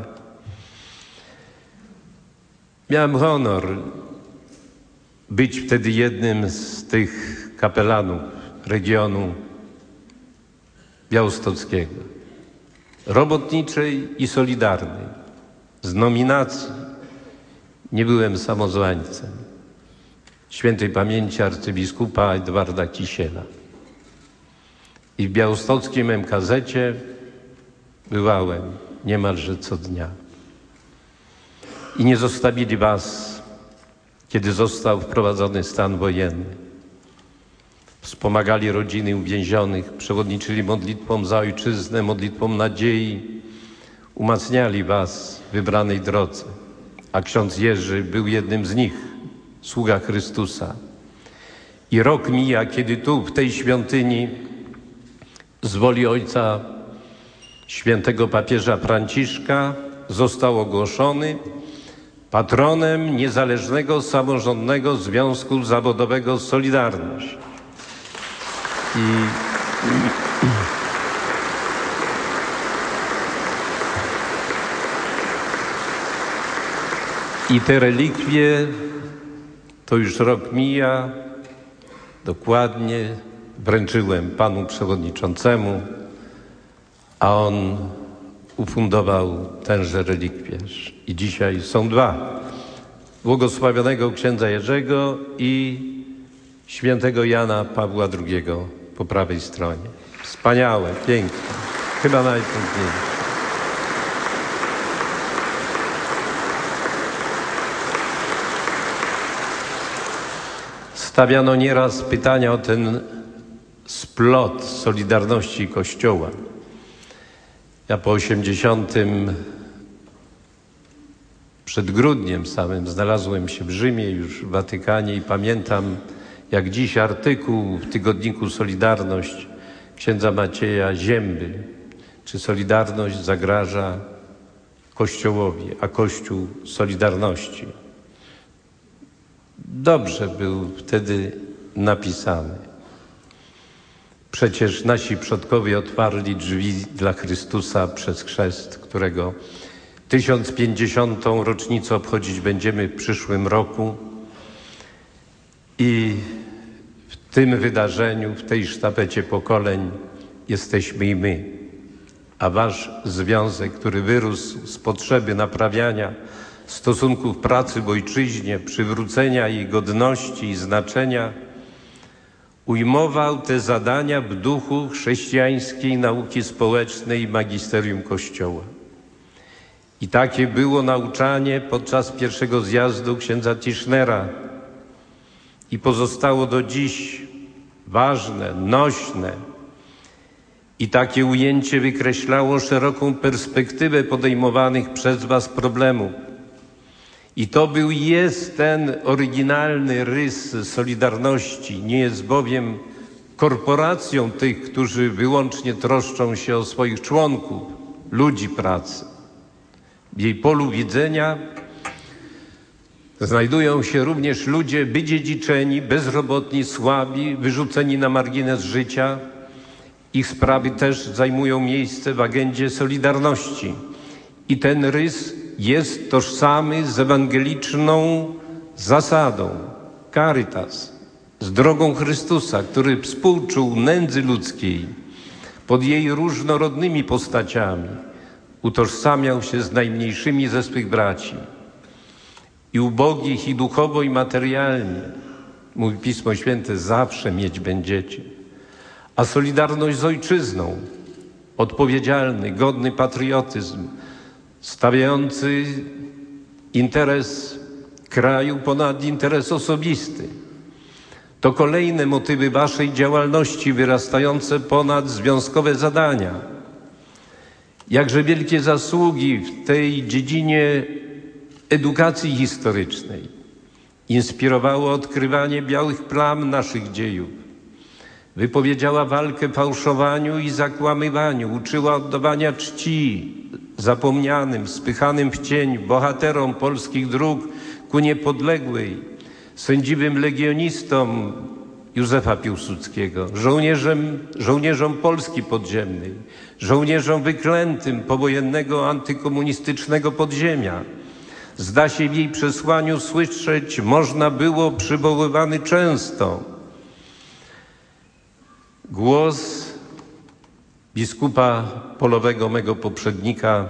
Miałem honor być wtedy jednym z tych kapelanów regionu białostockiego, robotniczej i solidarnej. Z nominacji nie byłem samozwańcem. Świętej pamięci arcybiskupa Edwarda Kisiela. I w białostockim em ka zecie bywałem niemalże co dnia. I nie zostawili was, kiedy został wprowadzony stan wojenny. Wspomagali rodziny uwięzionych, przewodniczyli modlitwom za ojczyznę, modlitwom nadziei, umacniali was w wybranej drodze. A ksiądz Jerzy był jednym z nich, sługa Chrystusa. I rok mija, kiedy tu, w tej świątyni, z woli Ojca Świętego Papieża Franciszka został ogłoszony patronem Niezależnego Samorządnego Związku Zawodowego Solidarność. I I te relikwie, to już rok mija, dokładnie wręczyłem panu przewodniczącemu, a on ufundował tenże relikwierz. I dzisiaj są dwa. Błogosławionego księdza Jerzego i świętego Jana Pawła drugiego po prawej stronie. Wspaniałe, piękne, chyba najpiękniejsze. Stawiano nieraz pytania o ten splot Solidarności Kościoła. Ja po osiemdziesiątym, przed grudniem samym, znalazłem się w Rzymie, już w Watykanie i pamiętam, jak dziś artykuł w tygodniku Solidarność księdza Macieja Zięby, czy Solidarność zagraża Kościołowi, a Kościół Solidarności. Dobrze był wtedy napisany. Przecież nasi przodkowie otwarli drzwi dla Chrystusa przez chrzest, którego tysiąc pięćdziesiątą rocznicę obchodzić będziemy w przyszłym roku. I w tym wydarzeniu, w tej sztafecie pokoleń jesteśmy i my. A wasz związek, który wyrósł z potrzeby naprawiania stosunków pracy w ojczyźnie, przywrócenia jej godności i znaczenia, ujmował te zadania w duchu chrześcijańskiej nauki społecznej i magisterium Kościoła. I takie było nauczanie podczas pierwszego zjazdu księdza Tischnera i pozostało do dziś ważne, nośne. I takie ujęcie wykreślało szeroką perspektywę podejmowanych przez was problemów. I to był i jest ten oryginalny rys Solidarności. Nie jest bowiem korporacją tych, którzy wyłącznie troszczą się o swoich członków, ludzi pracy. W jej polu widzenia znajdują się również ludzie wydziedziczeni, bezrobotni, słabi, wyrzuceni na margines życia. Ich sprawy też zajmują miejsce w agendzie Solidarności. I ten rys jest tożsamy z ewangeliczną zasadą Caritas, z drogą Chrystusa, który współczuł nędzy ludzkiej pod jej różnorodnymi postaciami. Utożsamiał się z najmniejszymi ze swych braci. I ubogich, i duchowo, i materialnie, mówi Pismo Święte, zawsze mieć będziecie. A solidarność z ojczyzną, odpowiedzialny, godny patriotyzm, stawiający interes kraju ponad interes osobisty. To kolejne motywy waszej działalności wyrastające ponad związkowe zadania. Jakże wielkie zasługi w tej dziedzinie edukacji historycznej inspirowało odkrywanie białych plam naszych dziejów. Wypowiedziała walkę fałszowaniu i zakłamywaniu, uczyła oddawania czci zapomnianym, spychanym w cień bohaterom polskich dróg ku niepodległej, sędziwym legionistom Józefa Piłsudskiego, żołnierzem, żołnierzom Polski podziemnej, żołnierzom wyklętym powojennego antykomunistycznego podziemia. Zda się w jej przesłaniu słyszeć można było przywoływany często głos biskupa polowego, mego poprzednika: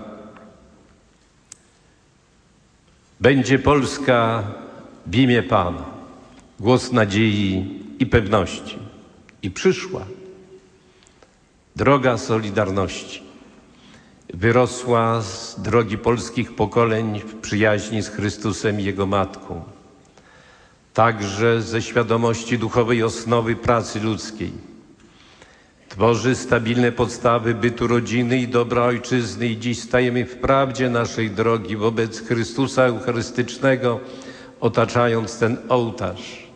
będzie Polska w imię Pana. Głos nadziei i pewności. I przyszła droga Solidarności. Wyrosła z drogi polskich pokoleń w przyjaźni z Chrystusem i Jego Matką. Także ze świadomości duchowej osnowy pracy ludzkiej. Tworzy stabilne podstawy bytu rodziny i dobra ojczyzny i dziś stajemy w prawdzie naszej drogi wobec Chrystusa Eucharystycznego, otaczając ten ołtarz.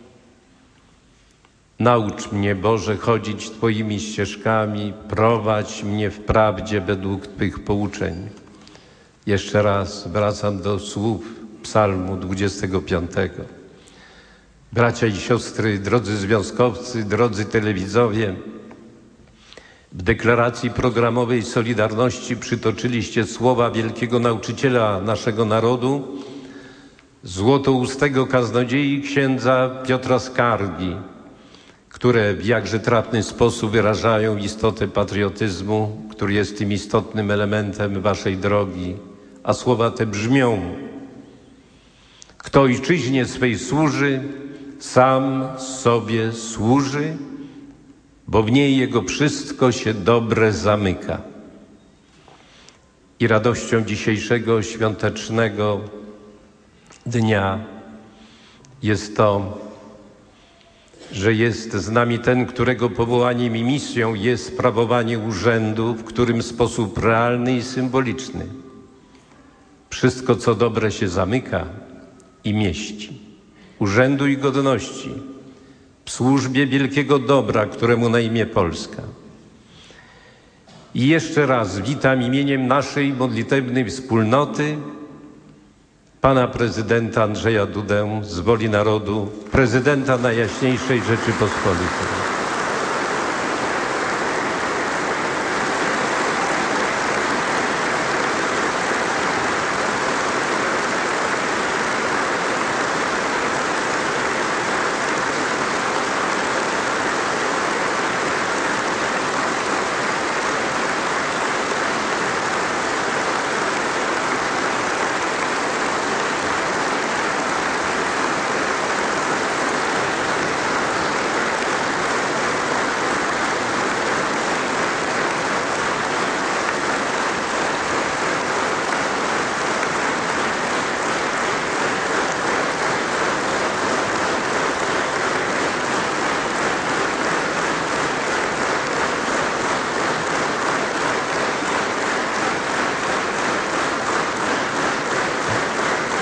Naucz mnie, Boże, chodzić Twoimi ścieżkami, prowadź mnie w prawdzie według Twych pouczeń. Jeszcze raz wracam do słów psalmu dwudziestego piątego. Bracia i siostry, drodzy związkowcy, drodzy telewidzowie, w deklaracji programowej Solidarności przytoczyliście słowa wielkiego nauczyciela naszego narodu, złotoustego kaznodziei księdza Piotra Skargi, które w jakże trafny sposób wyrażają istotę patriotyzmu, który jest tym istotnym elementem waszej drogi. A słowa te brzmią: kto ojczyźnie swej służy, sam sobie służy, bo w niej jego wszystko się dobre zamyka. I radością dzisiejszego świątecznego dnia jest to, że jest z nami ten, którego powołaniem i misją jest sprawowanie urzędu, w którym w sposób realny i symboliczny wszystko, co dobre, się zamyka i mieści. Urzędu i godności w służbie wielkiego dobra, któremu na imię Polska. I jeszcze raz witam imieniem naszej modlitewnej wspólnoty pana prezydenta Andrzeja Dudę z woli narodu, prezydenta Najjaśniejszej Rzeczypospolitej.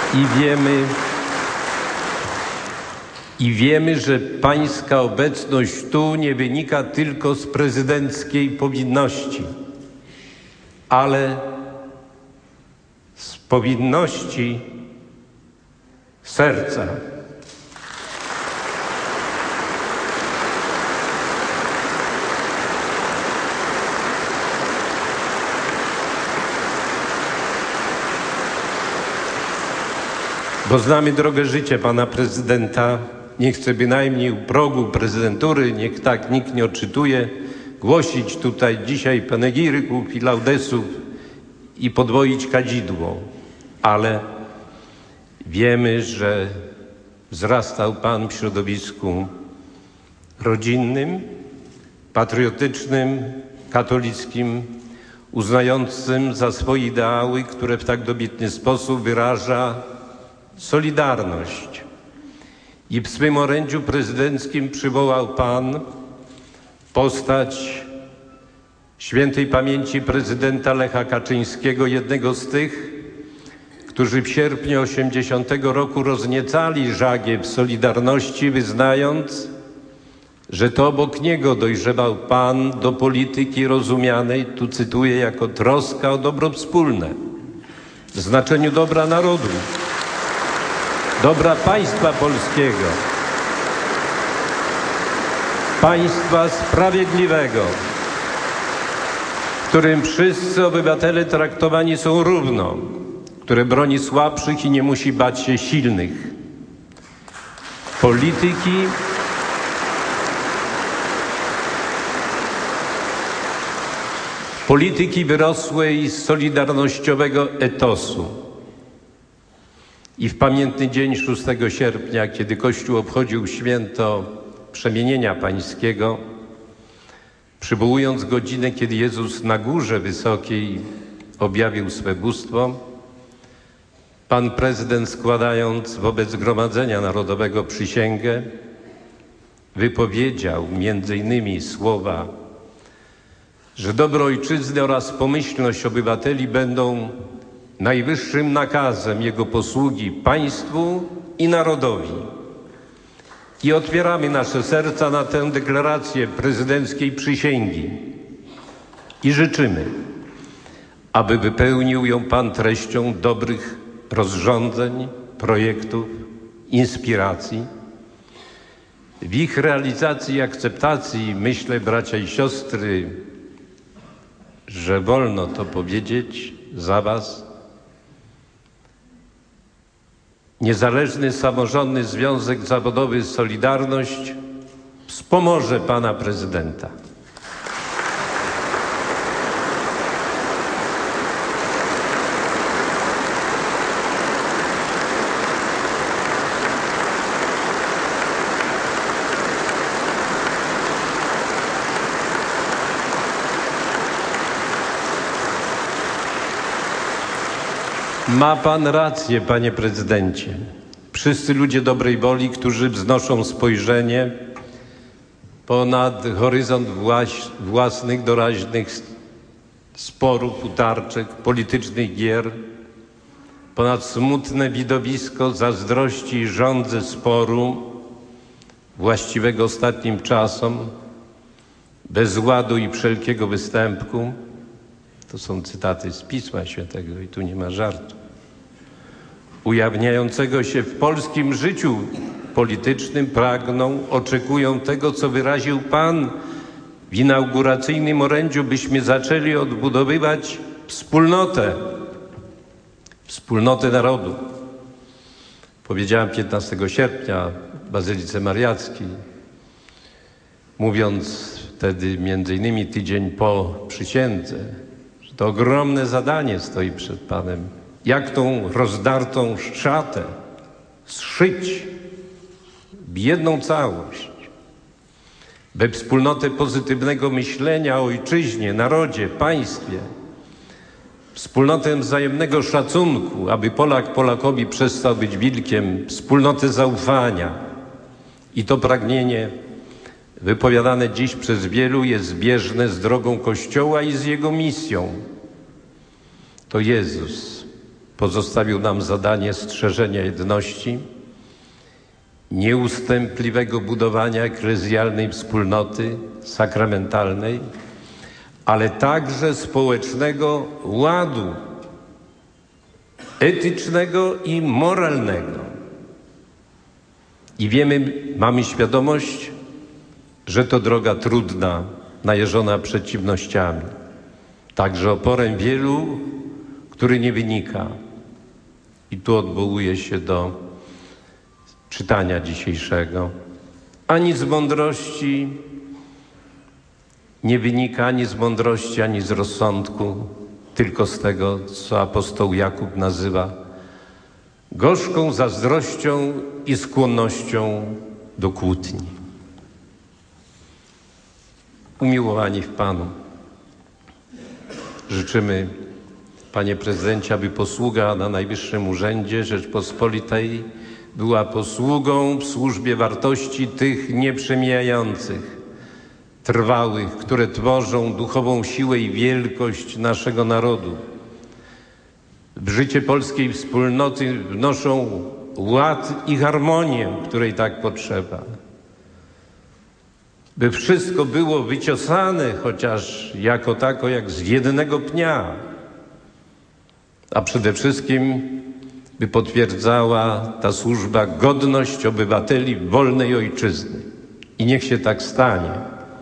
I wiemy, I wiemy, że pańska obecność tu nie wynika tylko z prezydenckiej powinności, ale z powinności serca. Bo znamy drogę życia pana prezydenta. Nie chcę bynajmniej u progu prezydentury, niech tak nikt nie odczytuje, głosić tutaj dzisiaj panegiryków i laudesów i podwoić kadzidło. Ale wiemy, że wzrastał pan w środowisku rodzinnym, patriotycznym, katolickim, uznającym za swoje ideały, które w tak dobitny sposób wyraża solidarność. I w swym orędziu prezydenckim przywołał pan postać świętej pamięci prezydenta Lecha Kaczyńskiego, jednego z tych, którzy w sierpniu osiemdziesiątego roku rozniecali żagiew Solidarności, wyznając, że to obok niego dojrzewał pan do polityki rozumianej, tu cytuję, jako troska o dobro wspólne, w znaczeniu dobra narodu, dobra państwa polskiego, państwa sprawiedliwego, w którym wszyscy obywatele traktowani są równo, które broni słabszych i nie musi bać się silnych. Polityki polityki wyrosłej z solidarnościowego etosu. I w pamiętny dzień szóstego sierpnia, kiedy Kościół obchodził święto Przemienienia Pańskiego, przywołując godzinę, kiedy Jezus na Górze Wysokiej objawił swe bóstwo, pan prezydent, składając wobec Zgromadzenia Narodowego przysięgę, wypowiedział między innymi słowa, że dobro ojczyzny oraz pomyślność obywateli będą najwyższym nakazem jego posługi państwu i narodowi. I otwieramy nasze serca na tę deklarację prezydenckiej przysięgi i życzymy, aby wypełnił ją pan treścią dobrych rozrządzeń, projektów, inspiracji. W ich realizacji i akceptacji, myślę, bracia i siostry, że wolno to powiedzieć za was, Niezależny Samorządny Związek Zawodowy Solidarność wspomoże pana prezydenta. Ma pan rację, panie prezydencie. Wszyscy ludzie dobrej woli, którzy wznoszą spojrzenie ponad horyzont własnych doraźnych sporów, utarczek, politycznych gier, ponad smutne widowisko zazdrości i żądzy sporu właściwego ostatnim czasom, bezładu i wszelkiego występku. To są cytaty z Pisma Świętego i tu nie ma żartu. Ujawniającego się w polskim życiu politycznym pragną, oczekują tego, co wyraził pan w inauguracyjnym orędziu, byśmy zaczęli odbudowywać wspólnotę, wspólnotę narodu. Powiedziałem piętnastego sierpnia w Bazylice Mariackiej, mówiąc wtedy między innymi tydzień po przysiędze, że to ogromne zadanie stoi przed panem. Jak tą rozdartą szatę zszyć w jedną całość, we wspólnotę pozytywnego myślenia o ojczyźnie, narodzie, państwie, wspólnotę wzajemnego szacunku, aby Polak Polakowi przestał być wilkiem, wspólnotę zaufania. I to pragnienie wypowiadane dziś przez wielu jest zbieżne z drogą Kościoła i z jego misją. To Jezus pozostawił nam zadanie strzeżenia jedności, nieustępliwego budowania eklezjalnej wspólnoty sakramentalnej, ale także społecznego ładu etycznego i moralnego. I wiemy, mamy świadomość, że to droga trudna, najeżona przeciwnościami, także oporem wielu, który nie wynika. I tu odwołuję się do czytania dzisiejszego. Ani z mądrości nie wynika, ani z mądrości, ani z rozsądku, tylko z tego, co apostoł Jakub nazywa gorzką zazdrością i skłonnością do kłótni. Umiłowani w Panu, życzymy, Panie Prezydencie, aby posługa na Najwyższym Urzędzie Rzeczpospolitej była posługą w służbie wartości tych nieprzemijających, trwałych, które tworzą duchową siłę i wielkość naszego narodu. W życie polskiej wspólnoty wnoszą ład i harmonię, której tak potrzeba. By wszystko było wyciosane, chociaż jako tako, jak z jednego pnia, a przede wszystkim by potwierdzała ta służba godność obywateli wolnej ojczyzny. I niech się tak stanie.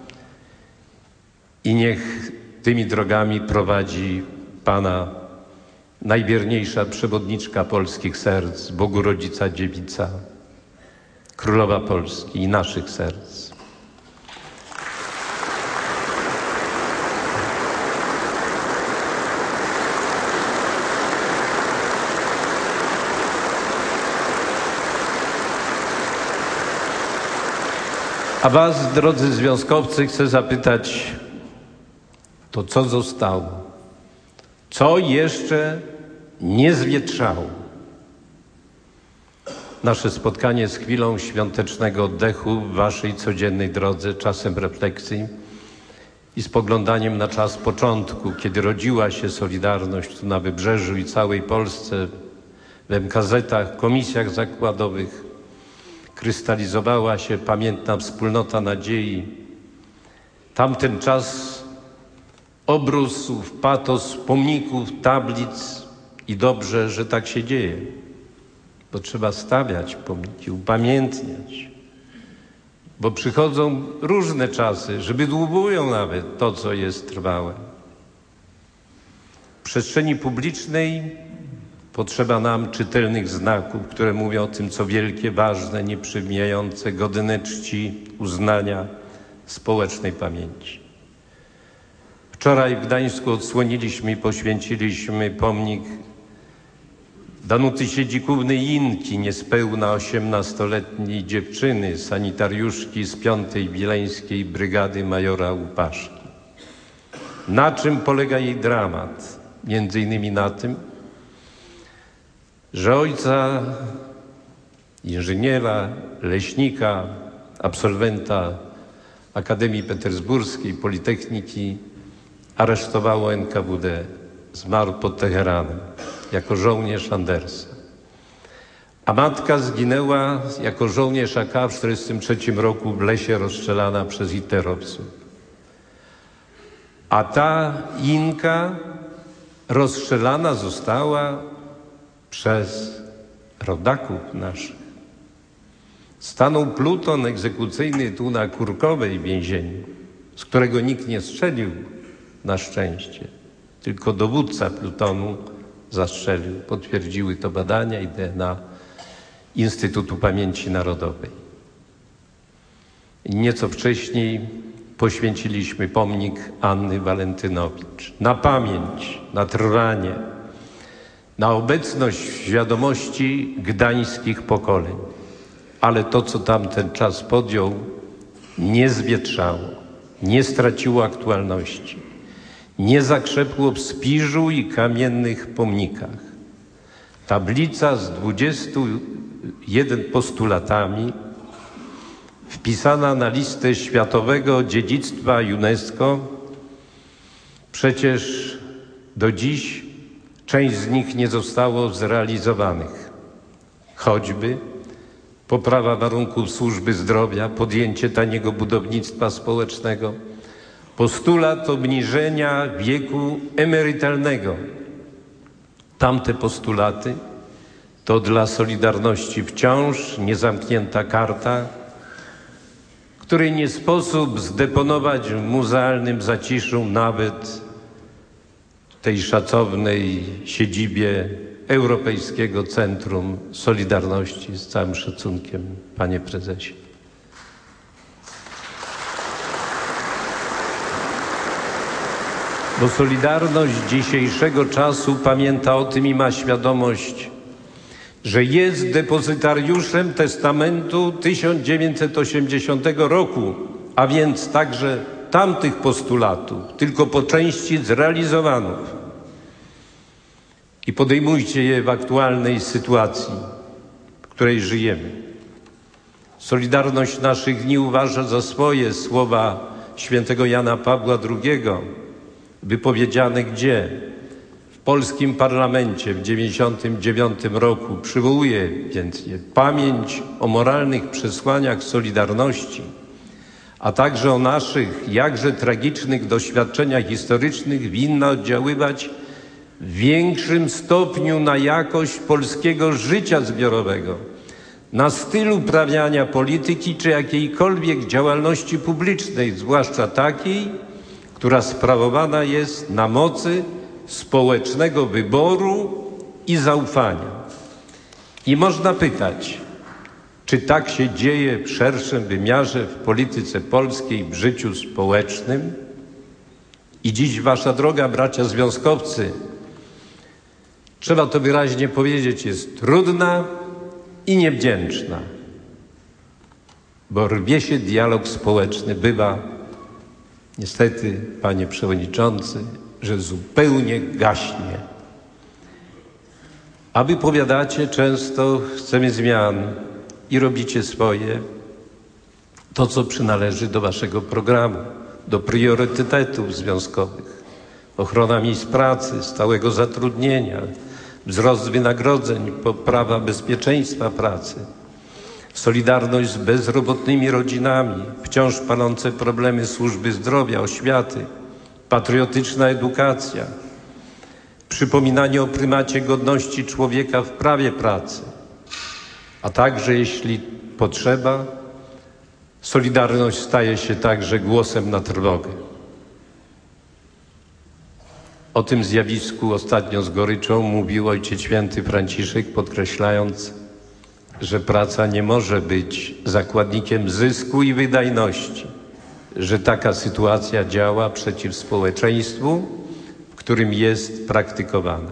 I niech tymi drogami prowadzi Pana najwierniejsza przewodniczka polskich serc, Bogu Rodzica Dziewica, Królowa Polski i naszych serc. A was, drodzy związkowcy, chcę zapytać, to co zostało? Co jeszcze nie zwietrzało? Nasze spotkanie jest chwilą świątecznego oddechu w waszej codziennej drodze, czasem refleksji i spoglądaniem na czas początku, kiedy rodziła się Solidarność tu na Wybrzeżu i całej Polsce, w em ka zetach, komisjach zakładowych, krystalizowała się pamiętna wspólnota nadziei. Tamten czas obrósł w patos pomników, tablic i dobrze, że tak się dzieje, bo trzeba stawiać pomniki, upamiętniać, bo przychodzą różne czasy, że wydłubują nawet to, co jest trwałe. W przestrzeni publicznej potrzeba nam czytelnych znaków, które mówią o tym, co wielkie, ważne, nieprzemijające, godne czci, uznania, społecznej pamięci. Wczoraj w Gdańsku odsłoniliśmy i poświęciliśmy pomnik Danuty Siedzikówny-Inki, niespełna osiemnastoletniej dziewczyny, sanitariuszki z piątej Wileńskiej Brygady Majora Łupaszki. Na czym polega jej dramat? Między innymi na tym, że ojca, inżyniera, leśnika, absolwenta Akademii Petersburskiej, Politechniki, aresztowało en ka wu de. Zmarł pod Teheranem jako żołnierz Andersa. A matka zginęła jako żołnierz A K w tysiąc dziewięćset czterdziestym trzecim roku w lesie, rozstrzelana przez hitlerowców. A ta Inka rozstrzelana została przez rodaków naszych. Stanął pluton egzekucyjny tu na Kurkowej więzieniu, z którego nikt nie strzelił na szczęście, tylko dowódca plutonu zastrzelił. Potwierdziły to badania i de en a Instytutu Pamięci Narodowej. I nieco wcześniej poświęciliśmy pomnik Anny Walentynowicz. Na pamięć, na trwanie, na obecność w świadomości gdańskich pokoleń. Ale to, co tamten czas podjął, nie zwietrzało, nie straciło aktualności, nie zakrzepło w spiżu i kamiennych pomnikach. Tablica z dwudziestu jeden postulatami, wpisana na listę Światowego Dziedzictwa UNESCO, przecież do dziś część z nich nie zostało zrealizowanych. Choćby poprawa warunków służby zdrowia, podjęcie taniego budownictwa społecznego, postulat obniżenia wieku emerytalnego. Tamte postulaty to dla Solidarności wciąż niezamknięta karta, której nie sposób zdeponować w muzealnym zaciszu nawet w tej szacownej siedzibie Europejskiego Centrum Solidarności. Z całym szacunkiem, panie prezesie. Bo Solidarność dzisiejszego czasu pamięta o tym i ma świadomość, że jest depozytariuszem testamentu tysiąc dziewięćset osiemdziesiątego roku, a więc także tamtych postulatów, tylko po części zrealizowanych. I podejmujcie je w aktualnej sytuacji, w której żyjemy. Solidarność naszych dni uważa za swoje słowa świętego Jana Pawła drugiego, wypowiedziane gdzie? W polskim parlamencie w dziewięćdziesiątym dziewiątym roku. Przywołuje więc je. Pamięć o moralnych przesłaniach Solidarności, a także o naszych jakże tragicznych doświadczeniach historycznych winna oddziaływać w większym stopniu na jakość polskiego życia zbiorowego, na styl uprawiania polityki czy jakiejkolwiek działalności publicznej, zwłaszcza takiej, która sprawowana jest na mocy społecznego wyboru i zaufania. I można pytać, czy tak się dzieje w szerszym wymiarze w polityce polskiej, w życiu społecznym? I dziś wasza droga, bracia związkowcy, trzeba to wyraźnie powiedzieć, jest trudna i niewdzięczna, bo rwie się dialog społeczny, bywa niestety, panie przewodniczący, że zupełnie gaśnie. A wy powiadacie często, chcemy zmian i robicie swoje, to co przynależy do waszego programu, do priorytetów związkowych. Ochrona miejsc pracy, stałego zatrudnienia, wzrost wynagrodzeń, poprawa bezpieczeństwa pracy, solidarność z bezrobotnymi rodzinami, wciąż palące problemy służby zdrowia, oświaty, patriotyczna edukacja, przypominanie o prymacie godności człowieka w prawie pracy, a także, jeśli potrzeba, Solidarność staje się także głosem na trwogę. O tym zjawisku ostatnio z goryczą mówił Ojciec Święty Franciszek, podkreślając, że praca nie może być zakładnikiem zysku i wydajności, że taka sytuacja działa przeciw społeczeństwu, w którym jest praktykowana.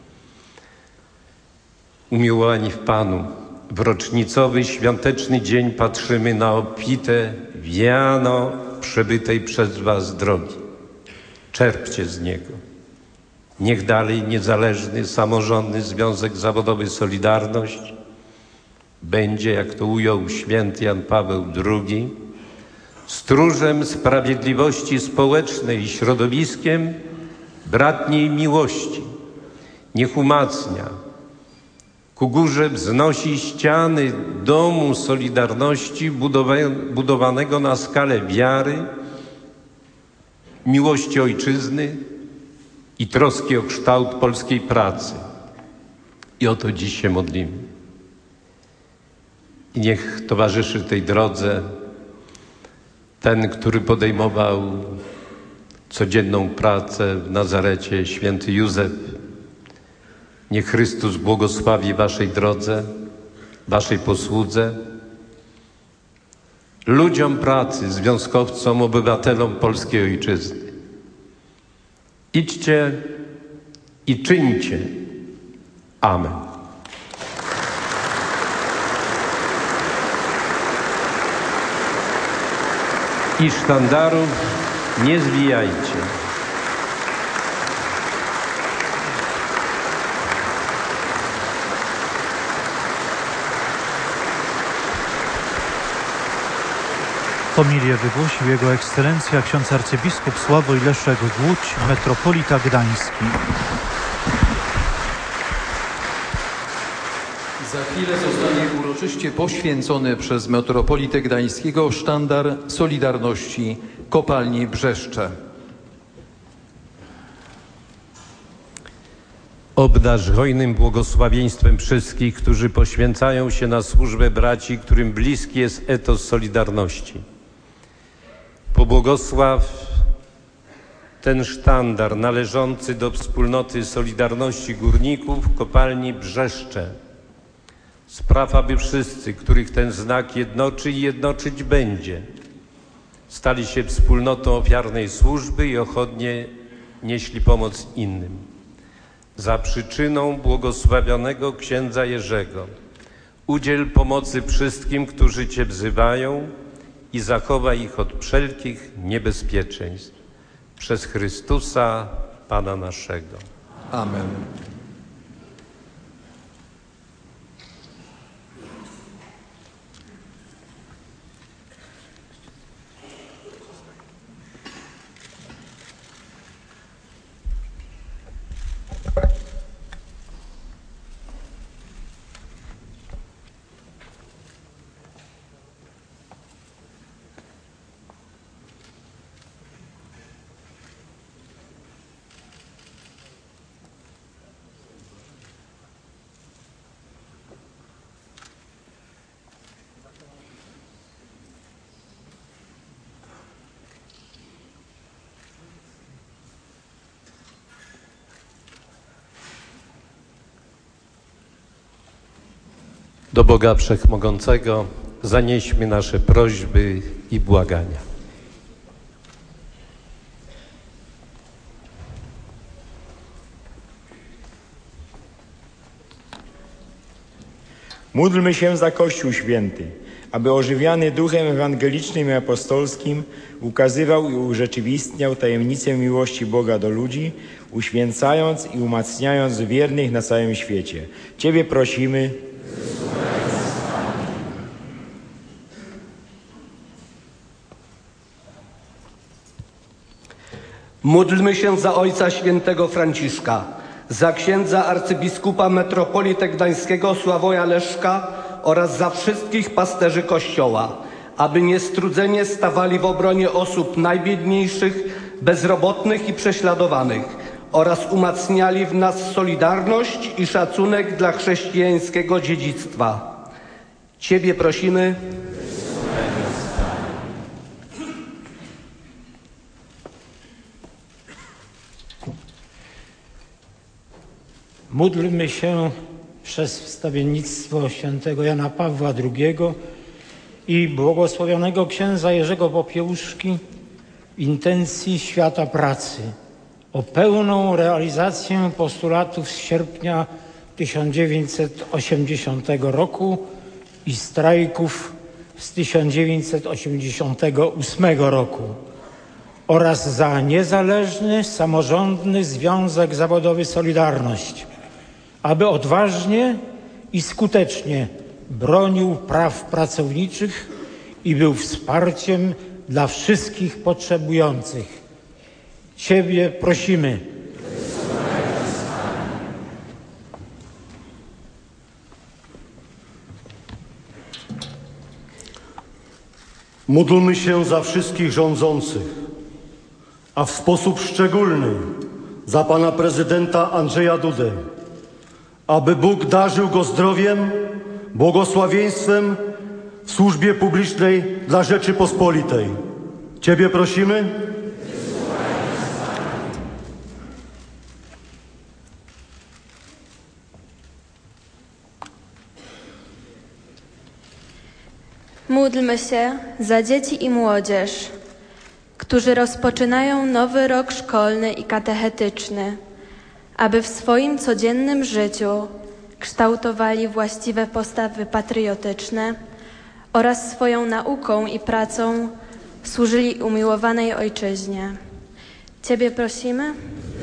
Umiłowani w Panu, w rocznicowy, świąteczny dzień patrzymy na obfite wiano przebytej przez Was drogi. Czerpcie z niego. Niech dalej niezależny, samorządny Związek Zawodowy Solidarność będzie, jak to ujął święty Jan Paweł drugi, stróżem sprawiedliwości społecznej i środowiskiem bratniej miłości. Niech umacnia, ku górze wznosi ściany domu Solidarności budowanego na skalę wiary, miłości ojczyzny i troski o kształt polskiej pracy. I o to dziś się modlimy. I niech towarzyszy tej drodze ten, który podejmował codzienną pracę w Nazarecie, święty Józef. Niech Chrystus błogosławi waszej drodze, waszej posłudze, ludziom pracy, związkowcom, obywatelom polskiej ojczyzny. Idźcie i czyńcie. Amen. I sztandarów nie zwijajcie. Homilię wygłosił Jego Ekscelencja ksiądz arcybiskup Sławoj Leszek Głódź, metropolita gdański. chwilę zostanie uroczyście poświęcony przez metropolitę gdańskiego sztandar Solidarności Kopalni Brzeszcze. Obdarz hojnym błogosławieństwem wszystkich, którzy poświęcają się na służbę braci, którym bliski jest etos Solidarności. Pobłogosław ten sztandar należący do wspólnoty Solidarności Górników Kopalni Brzeszcze. Spraw, aby wszyscy, których ten znak jednoczy i jednoczyć będzie, stali się wspólnotą ofiarnej służby i ochotnie nieśli pomoc innym. Za przyczyną błogosławionego księdza Jerzego udziel pomocy wszystkim, którzy Cię wzywają i zachowaj ich od wszelkich niebezpieczeństw. Przez Chrystusa, Pana naszego. Amen. Do Boga Wszechmogącego zanieśmy nasze prośby i błagania. Módlmy się za Kościół Święty, aby ożywiany duchem ewangelicznym i apostolskim ukazywał i urzeczywistniał tajemnicę miłości Boga do ludzi, uświęcając i umacniając wiernych na całym świecie. Ciebie prosimy. Módlmy się za Ojca Świętego Franciszka, za księdza arcybiskupa metropolitę gdańskiego Sławoja Leszka oraz za wszystkich pasterzy Kościoła, aby niestrudzenie stawali w obronie osób najbiedniejszych, bezrobotnych i prześladowanych oraz umacniali w nas solidarność i szacunek dla chrześcijańskiego dziedzictwa. Ciebie prosimy. Módlmy się przez wstawiennictwo świętego Jana Pawła drugiego i błogosławionego księdza Jerzego Popiełuszki w intencji świata pracy o pełną realizację postulatów z sierpnia tysiąc dziewięćset osiemdziesiątego roku i strajków z tysiąc dziewięćset osiemdziesiątego ósmego roku oraz za niezależny, samorządny Związek Zawodowy Solidarność, aby odważnie i skutecznie bronił praw pracowniczych i był wsparciem dla wszystkich potrzebujących. Ciebie prosimy. Módlmy się za wszystkich rządzących, a w sposób szczególny za pana prezydenta Andrzeja Dudę, aby Bóg darzył go zdrowiem, błogosławieństwem w służbie publicznej dla Rzeczypospolitej. Ciebie prosimy. Módlmy się za dzieci i młodzież, którzy rozpoczynają nowy rok szkolny i katechetyczny, aby w swoim codziennym życiu kształtowali właściwe postawy patriotyczne oraz swoją nauką i pracą służyli umiłowanej Ojczyźnie. Ciebie prosimy.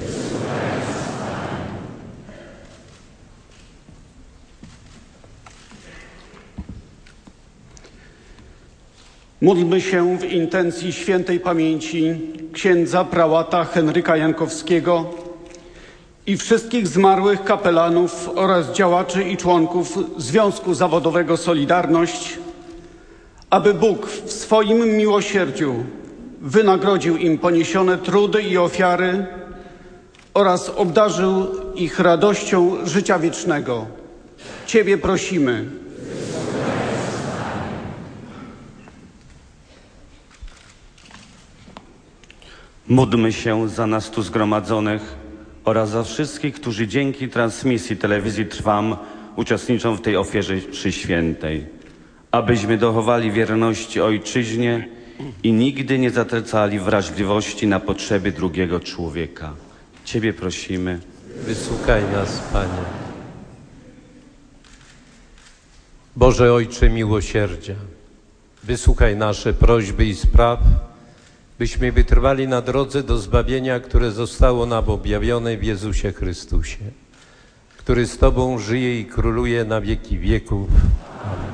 Módlmy się w intencji świętej pamięci księdza prałata Henryka Jankowskiego i wszystkich zmarłych kapelanów oraz działaczy i członków Związku Zawodowego Solidarność, aby Bóg w swoim miłosierdziu wynagrodził im poniesione trudy i ofiary oraz obdarzył ich radością życia wiecznego. Ciebie prosimy. Módlmy się za nas tu zgromadzonych oraz za wszystkich, którzy dzięki transmisji telewizji Trwam uczestniczą w tej ofierze mszy świętej, abyśmy dochowali wierności Ojczyźnie i nigdy nie zatracali wrażliwości na potrzeby drugiego człowieka. Ciebie prosimy. Wysłuchaj nas, Panie. Boże Ojcze miłosierdzia, wysłuchaj nasze prośby i spraw, byśmy wytrwali na drodze do zbawienia, które zostało nam objawione w Jezusie Chrystusie, który z Tobą żyje i króluje na wieki wieków. Amen.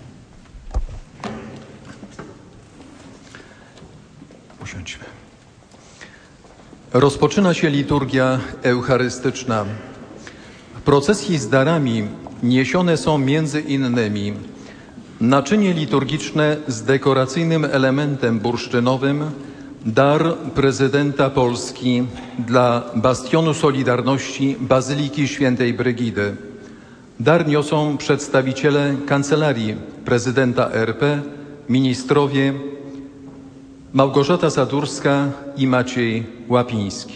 Usiądźmy. Rozpoczyna się liturgia eucharystyczna. W procesji z darami niesione są między innymi naczynie liturgiczne z dekoracyjnym elementem bursztynowym, dar prezydenta Polski dla Bastionu Solidarności Bazyliki Świętej Brygidy. Dar niosą przedstawiciele Kancelarii Prezydenta R P, ministrowie Małgorzata Sadurska i Maciej Łapiński.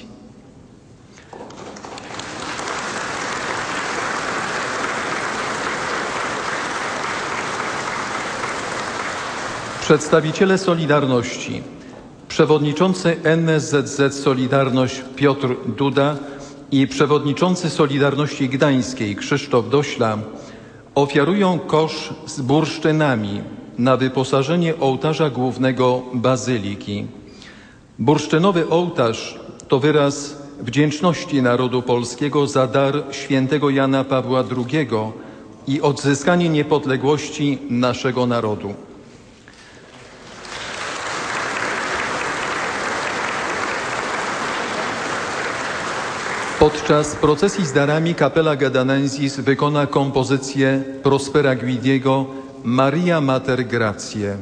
Przedstawiciele Solidarności, przewodniczący N S Z Z Solidarność Piotr Duda i przewodniczący Solidarności Gdańskiej Krzysztof Dośla ofiarują kosz z bursztynami na wyposażenie ołtarza głównego Bazyliki. Bursztynowy ołtarz to wyraz wdzięczności narodu polskiego za dar świętego Jana Pawła drugiego i odzyskanie niepodległości naszego narodu. Podczas procesji z darami kapela Gadanensis wykona kompozycję Prospera Guidiego Maria Mater Grazie.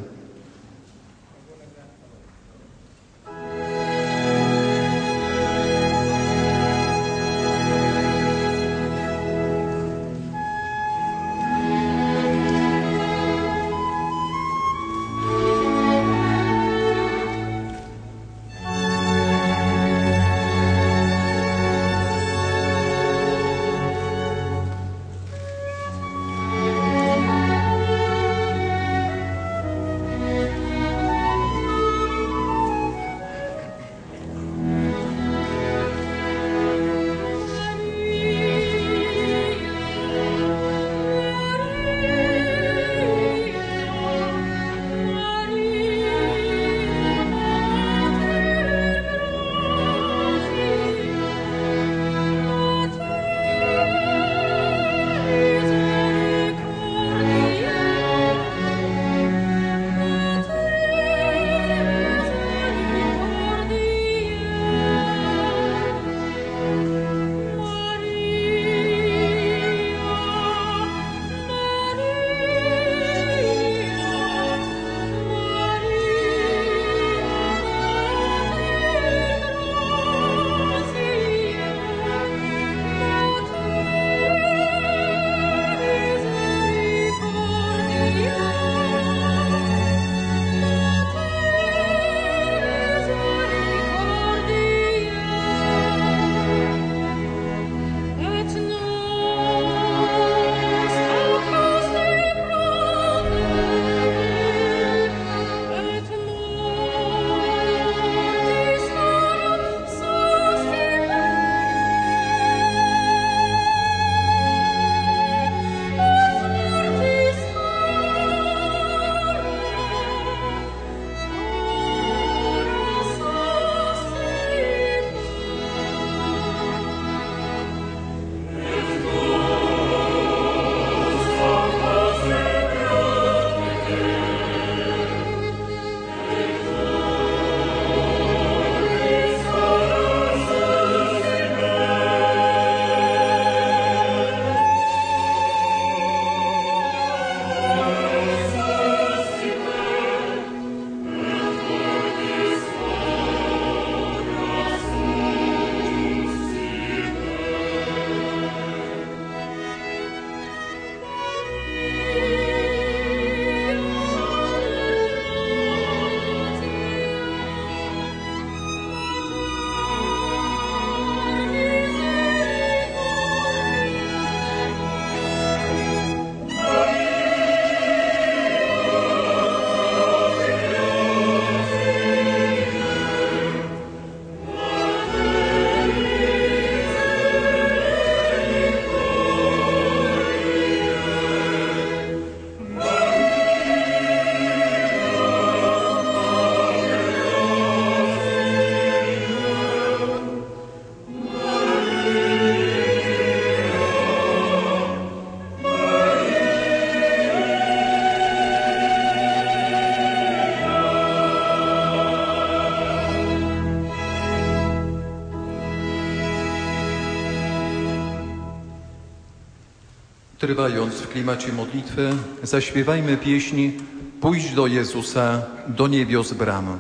Trwając w klimacie modlitwy, zaśpiewajmy pieśń Pójdź do Jezusa, do niebios bram.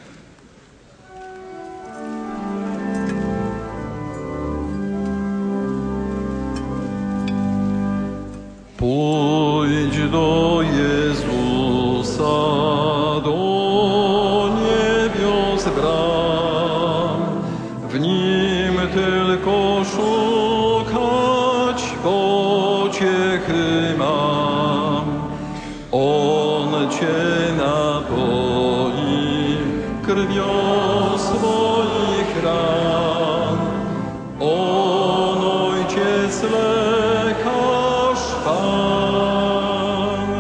Pójdź do Jezusa, do niebios bram, w Nim tylko szukać pociechy mam. On Cię napoi krwią swoich ran. On Ojciec lekarz Pan.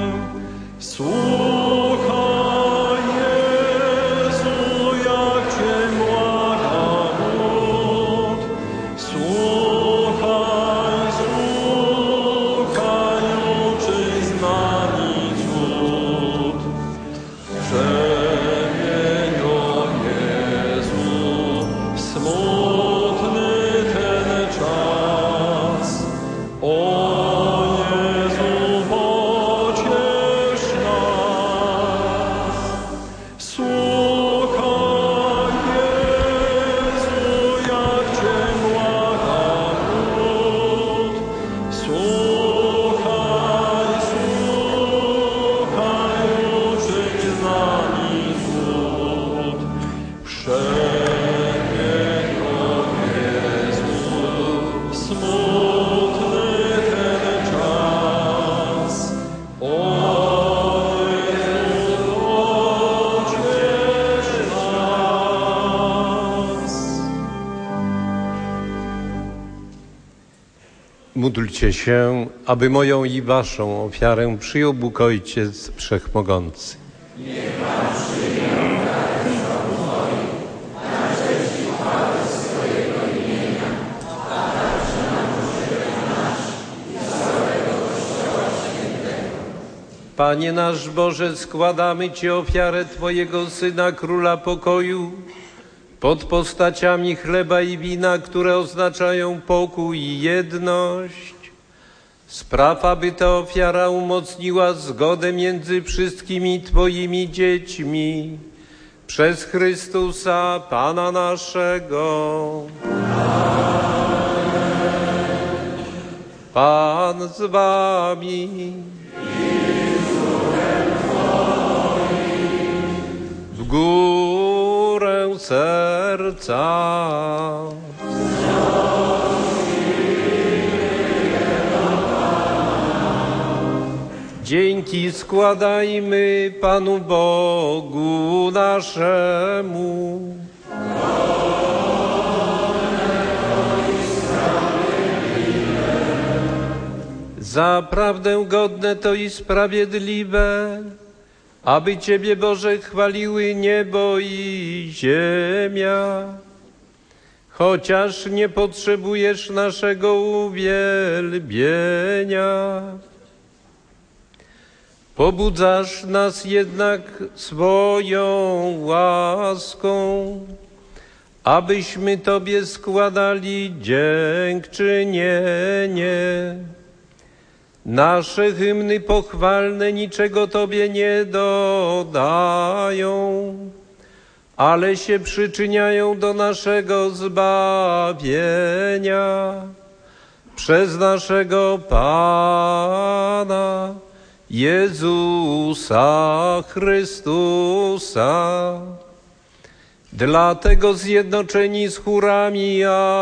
Słuchaj Jezu, jak Cię błaga lud. Słuchaj, słuchaj, uczyń z nami cud. Przemienio Jezu, smutny ten czas. O Jezu, pociesz nas. Słuchaj Jezu, jak Cię błaga lud. Słuchaj, słuchaj, uczyń z nami cud. Przemienio Jezu, smutny ten czas. O Jezu, pociesz nas. Módlcie się, aby moją i waszą ofiarę przyjął Bóg Ojciec Wszechmogący. Panie nasz Boże, składamy Ci ofiarę Twojego Syna, Króla Pokoju, pod postaciami chleba i wina, które oznaczają pokój i jedność. Spraw, aby ta ofiara umocniła zgodę między wszystkimi Twoimi dziećmi. Przez Chrystusa, Pana naszego. Pan z Wami. W górę serca. Dzięki składajmy Panu Bogu naszemu. Zaprawdę godne to i sprawiedliwe, aby Ciebie, Boże, chwaliły niebo i ziemia. Chociaż nie potrzebujesz naszego uwielbienia, pobudzasz nas jednak swoją łaską, abyśmy Tobie składali dziękczynienie. Nasze hymny pochwalne niczego Tobie nie dodają, ale się przyczyniają do naszego zbawienia przez naszego Pana Jezusa Chrystusa. Dlatego zjednoczeni z chórami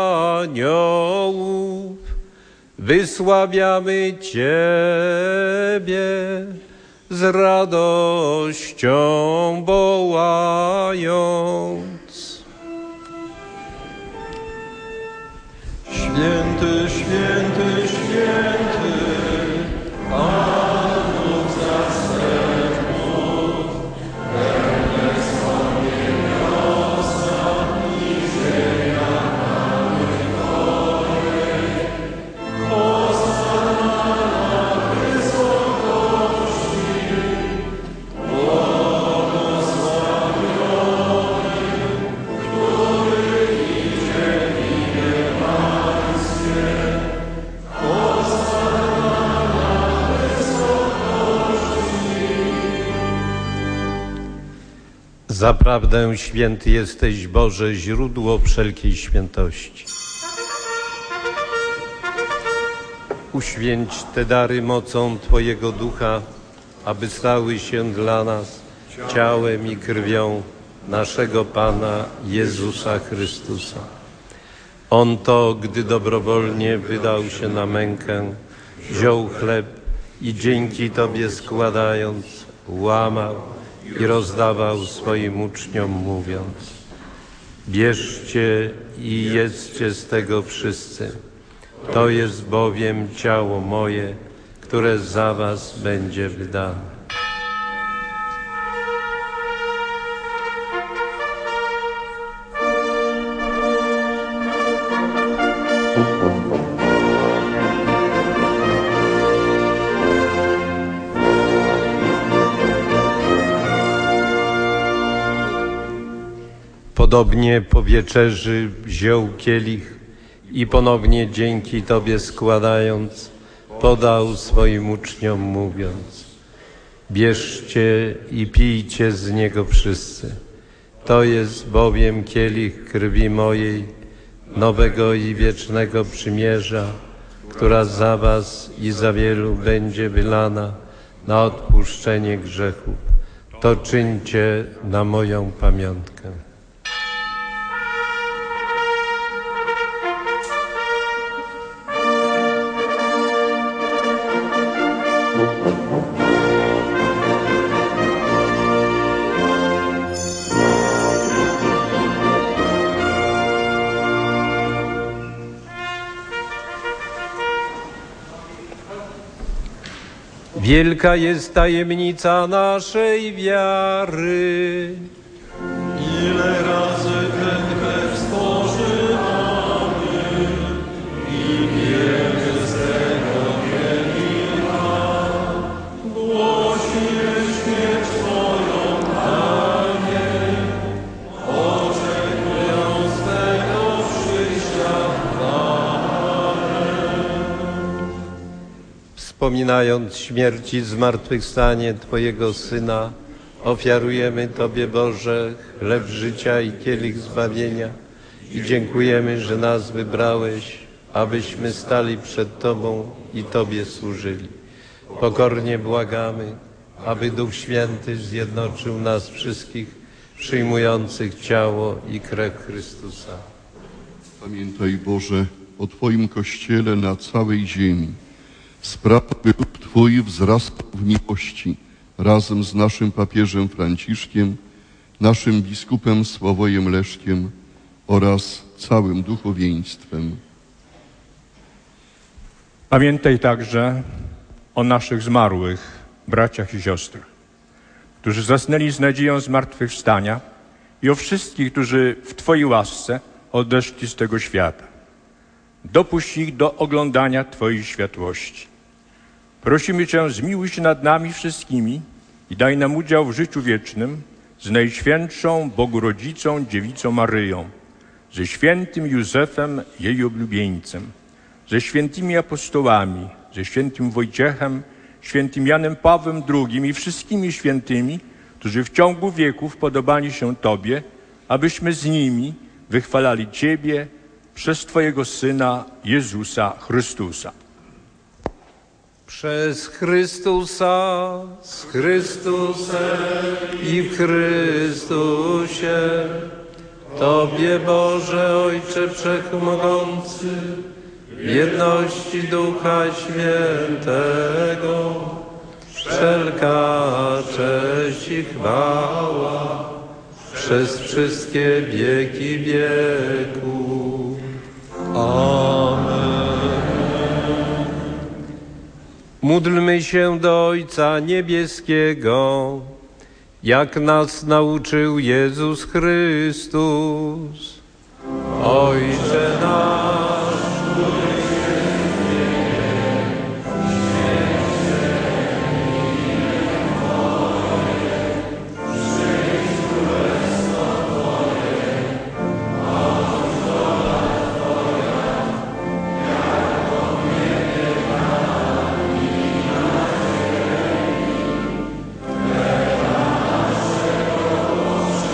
aniołów wysławiamy Ciebie z radością wołając. Święty, święty, święty, Pan Bóg zastępów, pełne są niebiosa i ziemia pełny Tworej. Hosanna na wysokości, błogosławiony, który idzie w imię Pańskie. Zaprawdę święty jesteś, Boże, źródło wszelkiej świętości. Uświęć te dary mocą Twojego Ducha, aby stały się dla nas ciałem i krwią naszego Pana Jezusa Chrystusa. On to, gdy dobrowolnie wydał się na mękę, wziął chleb i dzięki Tobie składając, łamał i rozdawał swoim uczniom, mówiąc: bierzcie i jedzcie z tego wszyscy. To jest bowiem ciało moje, które za was będzie wydane. Podobnie po wieczerzy wziął kielich i ponownie dzięki Tobie składając, podał swoim uczniom, mówiąc: bierzcie i pijcie z niego wszyscy. To jest bowiem kielich krwi mojej, nowego i wiecznego przymierza, która za was i za wielu będzie wylana na odpuszczenie grzechów. To czyńcie na moją pamiątkę. Wielka jest tajemnica naszej wiary. Ile razy ten chleb spożywamy i pijemy z tego kielicha, głosimy śmierć Twoją, Panie, oczekując tego przyjścia Wspominając śmierć i zmartwychwstanie Twojego Syna, ofiarujemy Tobie, Boże, chleb życia i kielich zbawienia i dziękujemy, że nas wybrałeś, abyśmy stali przed Tobą i Tobie służyli. Pokornie błagamy, aby Duch Święty zjednoczył nas wszystkich, przyjmujących ciało i krew Chrystusa. Pamiętaj, Boże, o Twoim Kościele na całej ziemi. Spraw, by lud Twój wzrastał w miłości razem z naszym papieżem Franciszkiem, naszym biskupem Sławojem Leszkiem oraz całym duchowieństwem. Pamiętaj także o naszych zmarłych braciach i siostrach, którzy zasnęli z nadzieją zmartwychwstania, i o wszystkich, którzy w Twojej łasce odeszli z tego świata. Dopuść ich do oglądania Twojej światłości. Prosimy Cię, zmiłuj się nad nami wszystkimi i daj nam udział w życiu wiecznym z Najświętszą Bogu Rodzicą, Dziewicą Maryją, ze świętym Józefem, jej oblubieńcem, ze świętymi apostołami, ze świętym Wojciechem, świętym Janem Pawłem drugim i wszystkimi świętymi, którzy w ciągu wieków podobali się Tobie, abyśmy z nimi wychwalali Ciebie przez Twojego Syna Jezusa Chrystusa. Przez Chrystusa, z Chrystusem i w Chrystusie, Tobie, Boże Ojcze Wszechmogący, w jedności Ducha Świętego, wszelka cześć i chwała przez wszystkie wieki wieków. Amen. Módlmy się do Ojca Niebieskiego, jak nas nauczył Jezus Chrystus. Ojcze nasz, który jest w niebie, święć się imię Twoje, przyjdź królestwo Twoje, a wola Twoja, jako w niebie, tak i na ziemi. Chleba naszego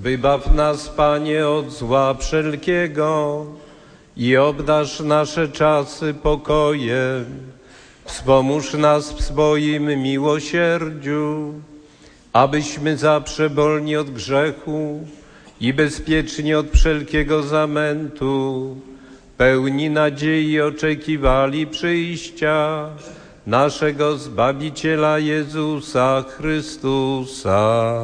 Wybaw nas, Panie, od zła wszelkiego i obdarz nasze czasy pokojem. Wspomóż nas w swoim miłosierdziu, abyśmy zawsze wolni od grzechu i bezpieczni od wszelkiego zamętu, pełni nadziei oczekiwali przyjścia naszego Zbawiciela Jezusa Chrystusa.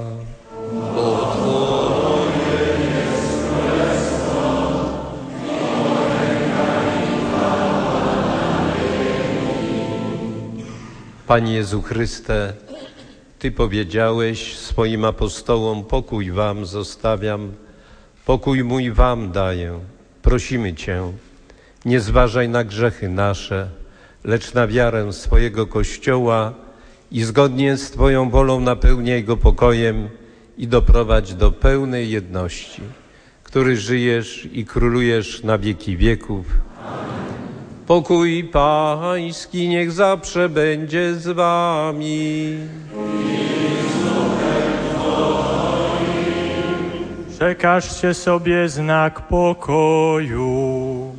Panie Jezu Chryste, Ty powiedziałeś swoim apostołom: pokój wam zostawiam, pokój mój wam daję. Prosimy Cię, nie zważaj na grzechy nasze, lecz na wiarę swojego Kościoła i zgodnie z Twoją wolą napełniaj go pokojem i doprowadź do pełnej jedności, który żyjesz i królujesz na wieki wieków. Pokój Pański niech zawsze będzie z wami. Przekażcie sobie znak pokoju.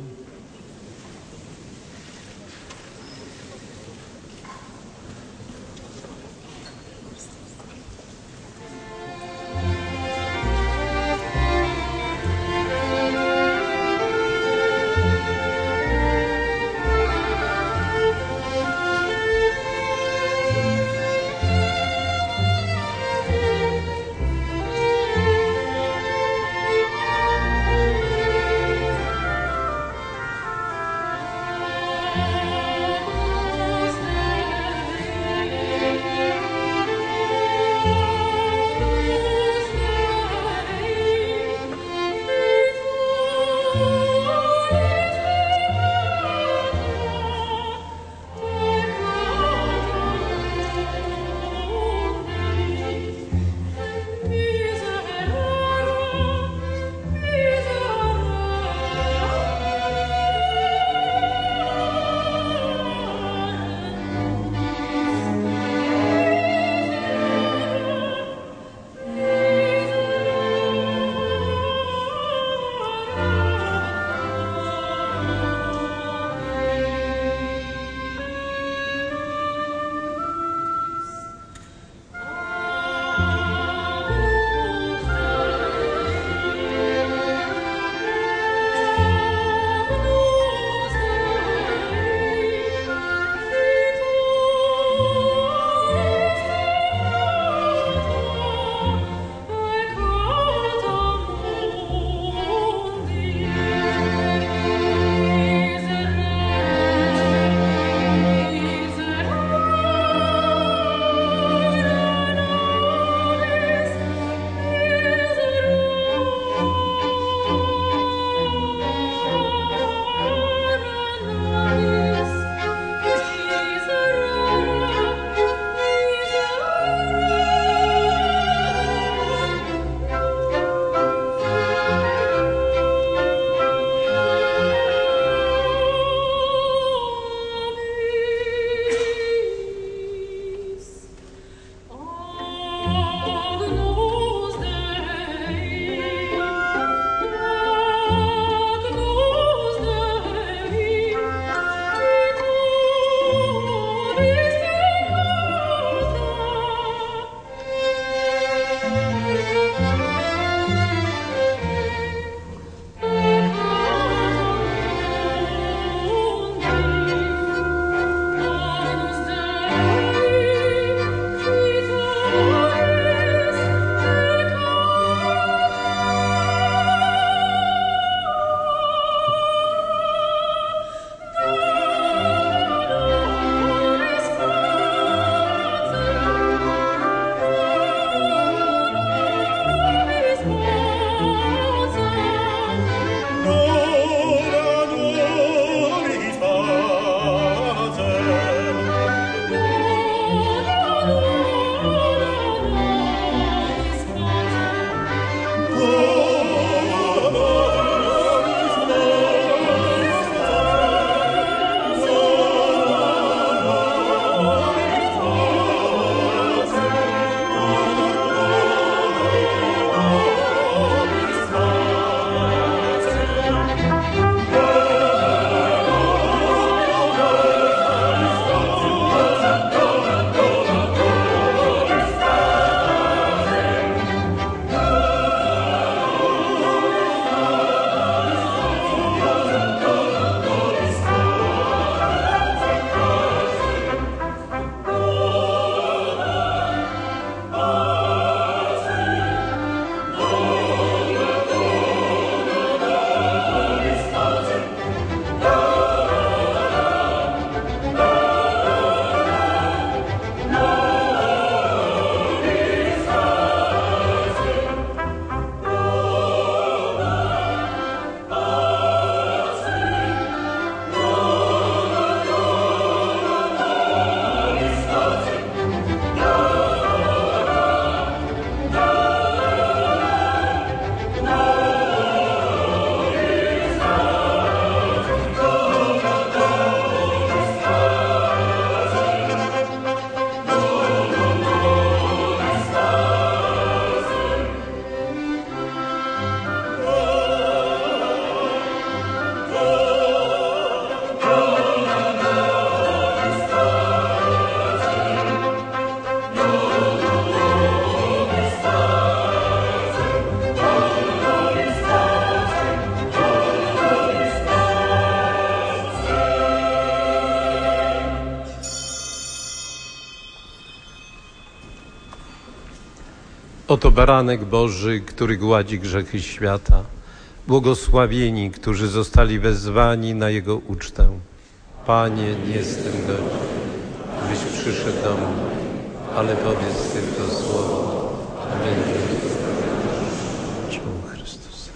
Oto baranek Boży, który gładzi grzechy świata. Błogosławieni, którzy zostali wezwani na Jego ucztę. Panie, nie jestem godzien, byś przyszedł do mnie, ale powiedz tylko słowo, a będzie ciało Chrystusa.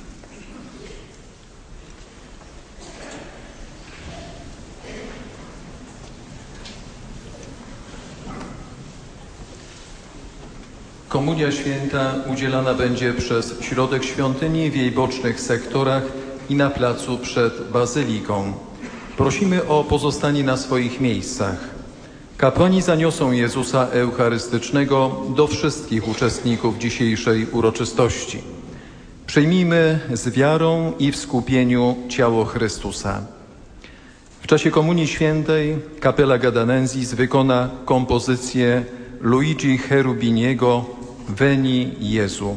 Komunia święta udzielana będzie przez środek świątyni w jej bocznych sektorach i na placu przed bazyliką. Prosimy o pozostanie na swoich miejscach. Kapłani zaniosą Jezusa Eucharystycznego do wszystkich uczestników dzisiejszej uroczystości. Przyjmijmy z wiarą i w skupieniu ciało Chrystusa. W czasie Komunii Świętej kapela Gadanensis wykona kompozycję Luigi Cherubiniego Veni Jezu.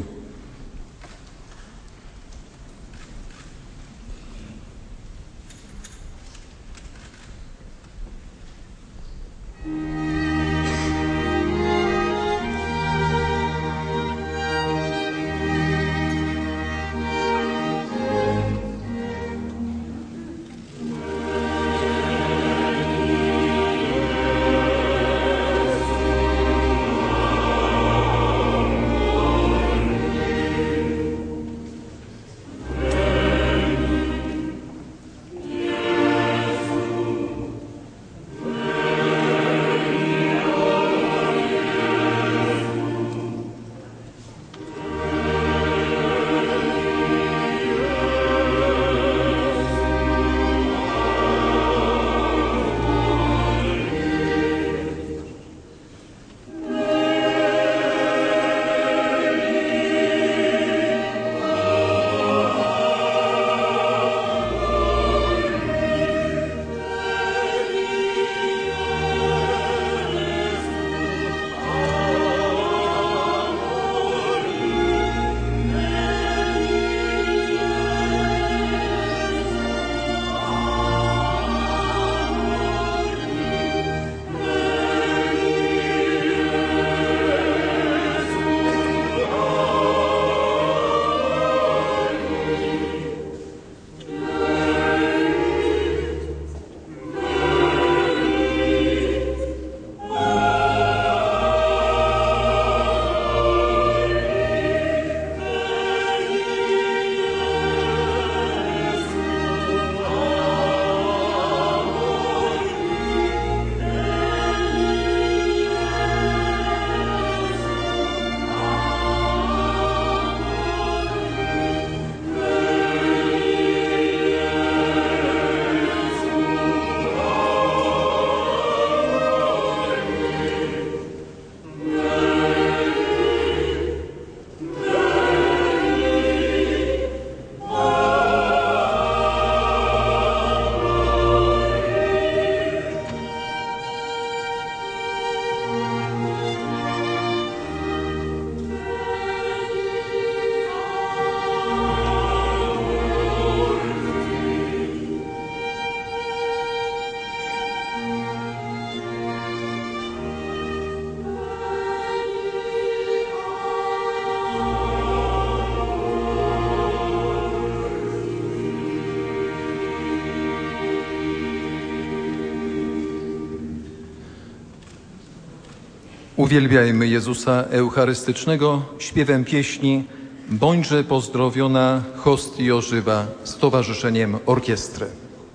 Uwielbiajmy Jezusa Eucharystycznego śpiewem pieśni Bądźże pozdrowiona hostio żywa z Towarzyszeniem Orkiestry.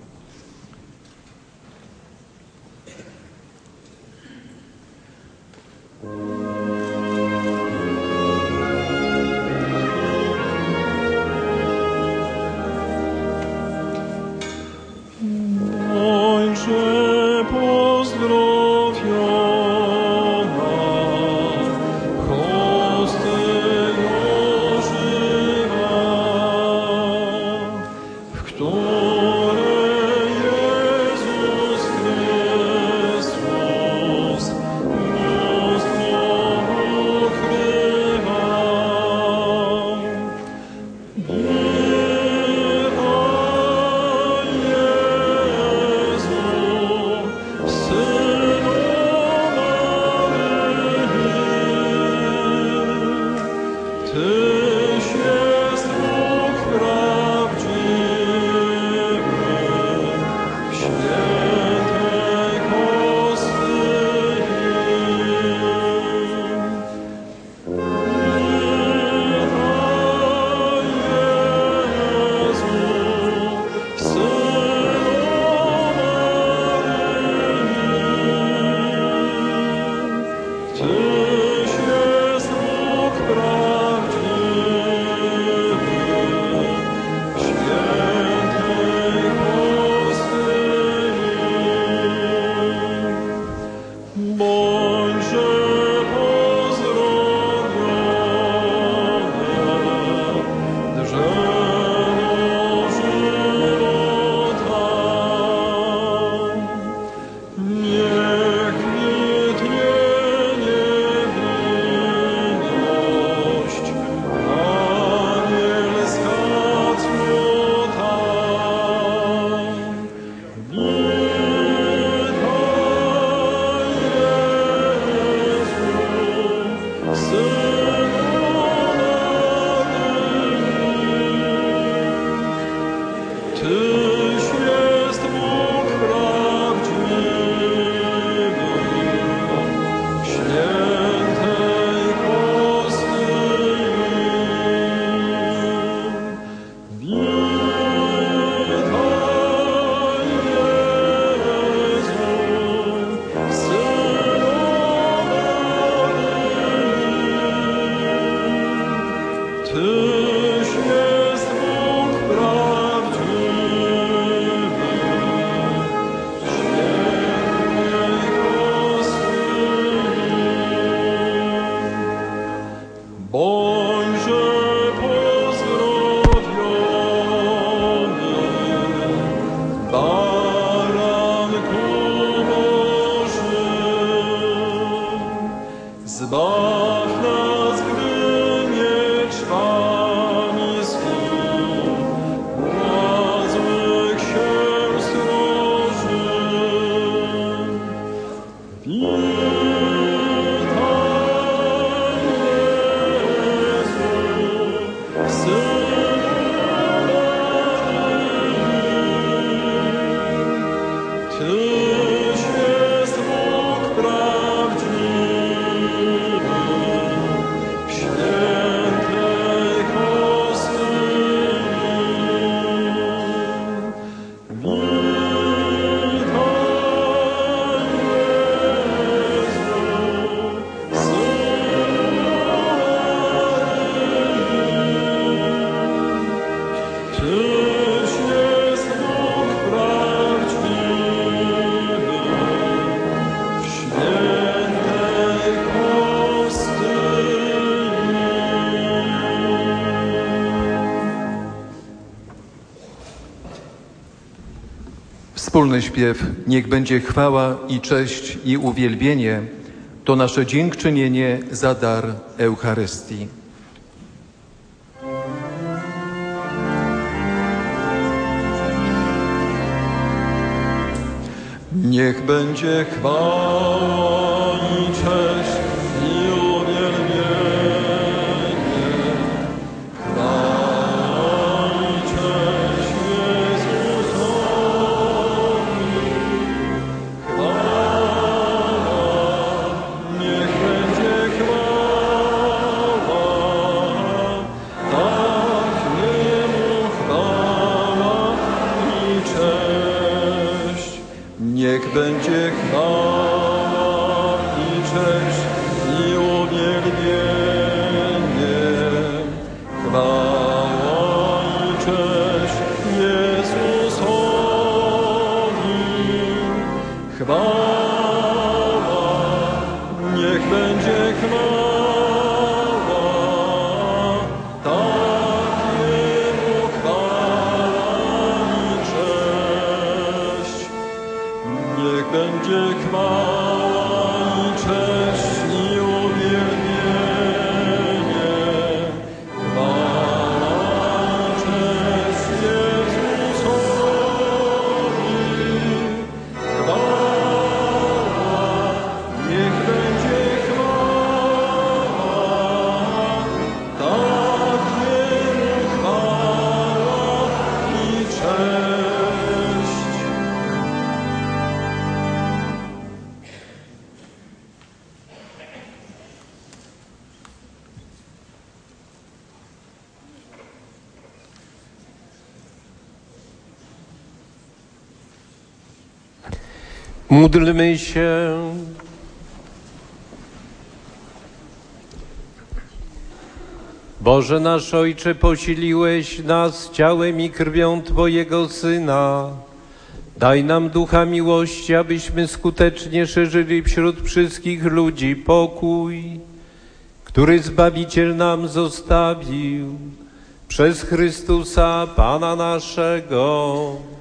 Bądźże pozdrowiona, hostio żywa, w której Jezus Chrystus bóstwo ukrywa. Wspólny śpiew niech będzie chwała i cześć i uwielbienie, to nasze dziękczynienie za dar Eucharystii. Niech będzie chwała i cześć i uwielbienie, chwała i cześć Jezusowi, chwała, niech będzie chwała, tak Jemu chwała i cześć. Niech będzie chwała i cześć i uwielbienie, chwała i cześć Jezusowi, chwała, niech będzie chwała, tak Jemu chwała i cześć. Niech będzie chwała i cześć i uwielbienie, chwała i cześć Jezusowi, chwała, niech będzie chwała, tak Jemu chwała i cześć. Módlmy się. Boże nasz Ojcze, posiliłeś nas ciałem i krwią Twojego Syna. Daj nam ducha miłości, abyśmy skutecznie szerzyli wśród wszystkich ludzi pokój, który Zbawiciel nam zostawił przez Chrystusa Pana naszego.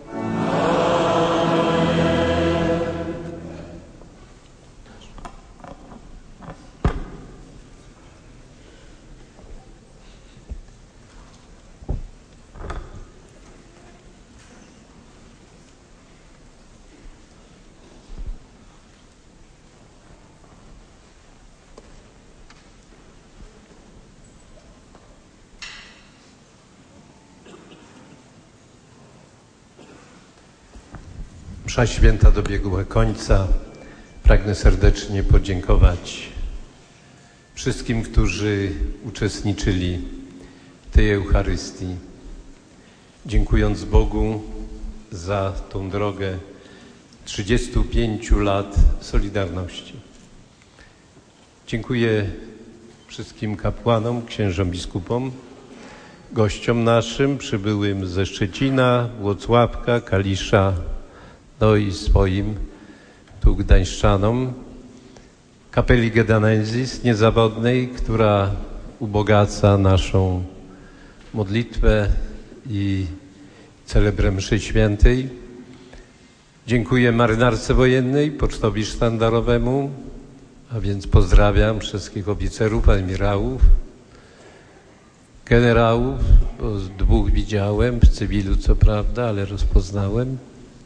Msza święta dobiegła końca. Pragnę serdecznie podziękować wszystkim, którzy uczestniczyli w tej Eucharystii. Dziękując Bogu za tą drogę trzydziestu pięciu lat Solidarności. Dziękuję wszystkim kapłanom, księżom biskupom, gościom naszym przybyłym ze Szczecina, Włocławka, Kalisza, no i swoim tu gdańszczanom, kapeli Gedanensis niezawodnej, która ubogaca naszą modlitwę i celebrę mszy świętej. Dziękuję Marynarce Wojennej, Pocztowi Sztandarowemu, a więc pozdrawiam wszystkich oficerów, admirałów, generałów, bo dwóch widziałem, w cywilu co prawda, ale rozpoznałem.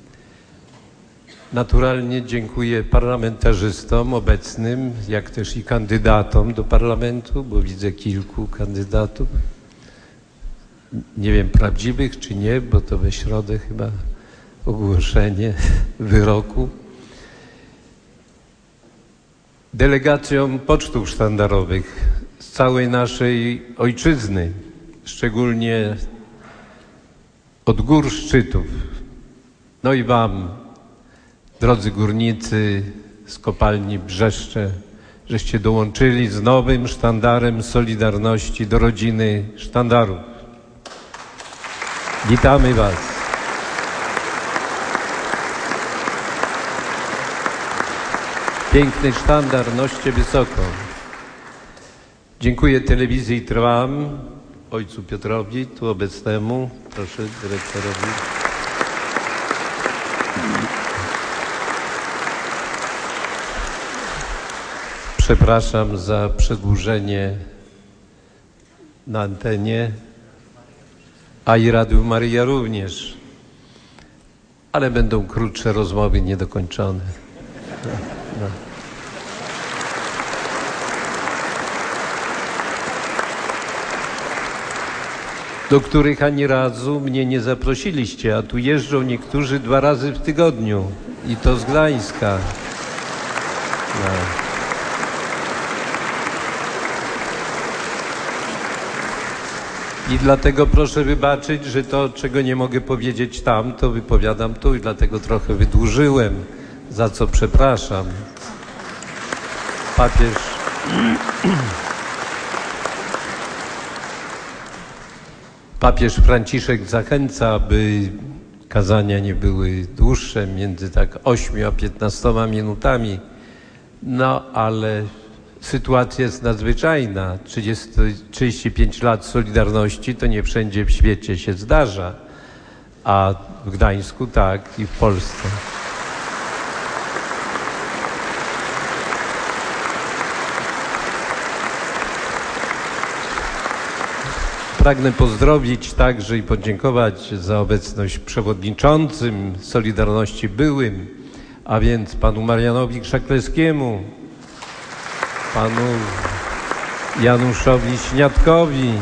Naturalnie dziękuję parlamentarzystom obecnym, jak też i kandydatom do parlamentu, bo widzę kilku kandydatów. Nie wiem, prawdziwych czy nie, bo to we środę chyba ogłoszenie wyroku. Delegacjom pocztów sztandarowych z całej naszej ojczyzny, szczególnie od gór szczytów. No i wam, drodzy górnicy z kopalni Brzeszcze, żeście dołączyli z nowym sztandarem Solidarności do rodziny sztandarów. Witamy was. Piękny sztandar noście wysoko. Dziękuję telewizji Trwam, ojcu Piotrowi, tu obecnemu, proszę dyrektorowi. Przepraszam za przedłużenie na antenie, a i Radiu Maryja również, ale będą krótsze rozmowy niedokończone. No, no. Do których ani razu mnie nie zaprosiliście, a tu jeżdżą niektórzy dwa razy w tygodniu i to z Gdańska. No. I dlatego proszę wybaczyć, że to, czego nie mogę powiedzieć tam, to wypowiadam tu i dlatego trochę wydłużyłem, za co przepraszam. Papież... Papież Franciszek zachęca, aby kazania nie były dłuższe, między tak ośmiu a piętnastoma minutami, no ale sytuacja jest nadzwyczajna. trzydzieści pięć lat Solidarności to nie wszędzie w świecie się zdarza, a w Gdańsku tak i w Polsce. Pragnę pozdrowić także i podziękować za obecność przewodniczącym Solidarności byłym, a więc panu Marianowi Krzaklewskiemu, panu Januszowi Śniadkowi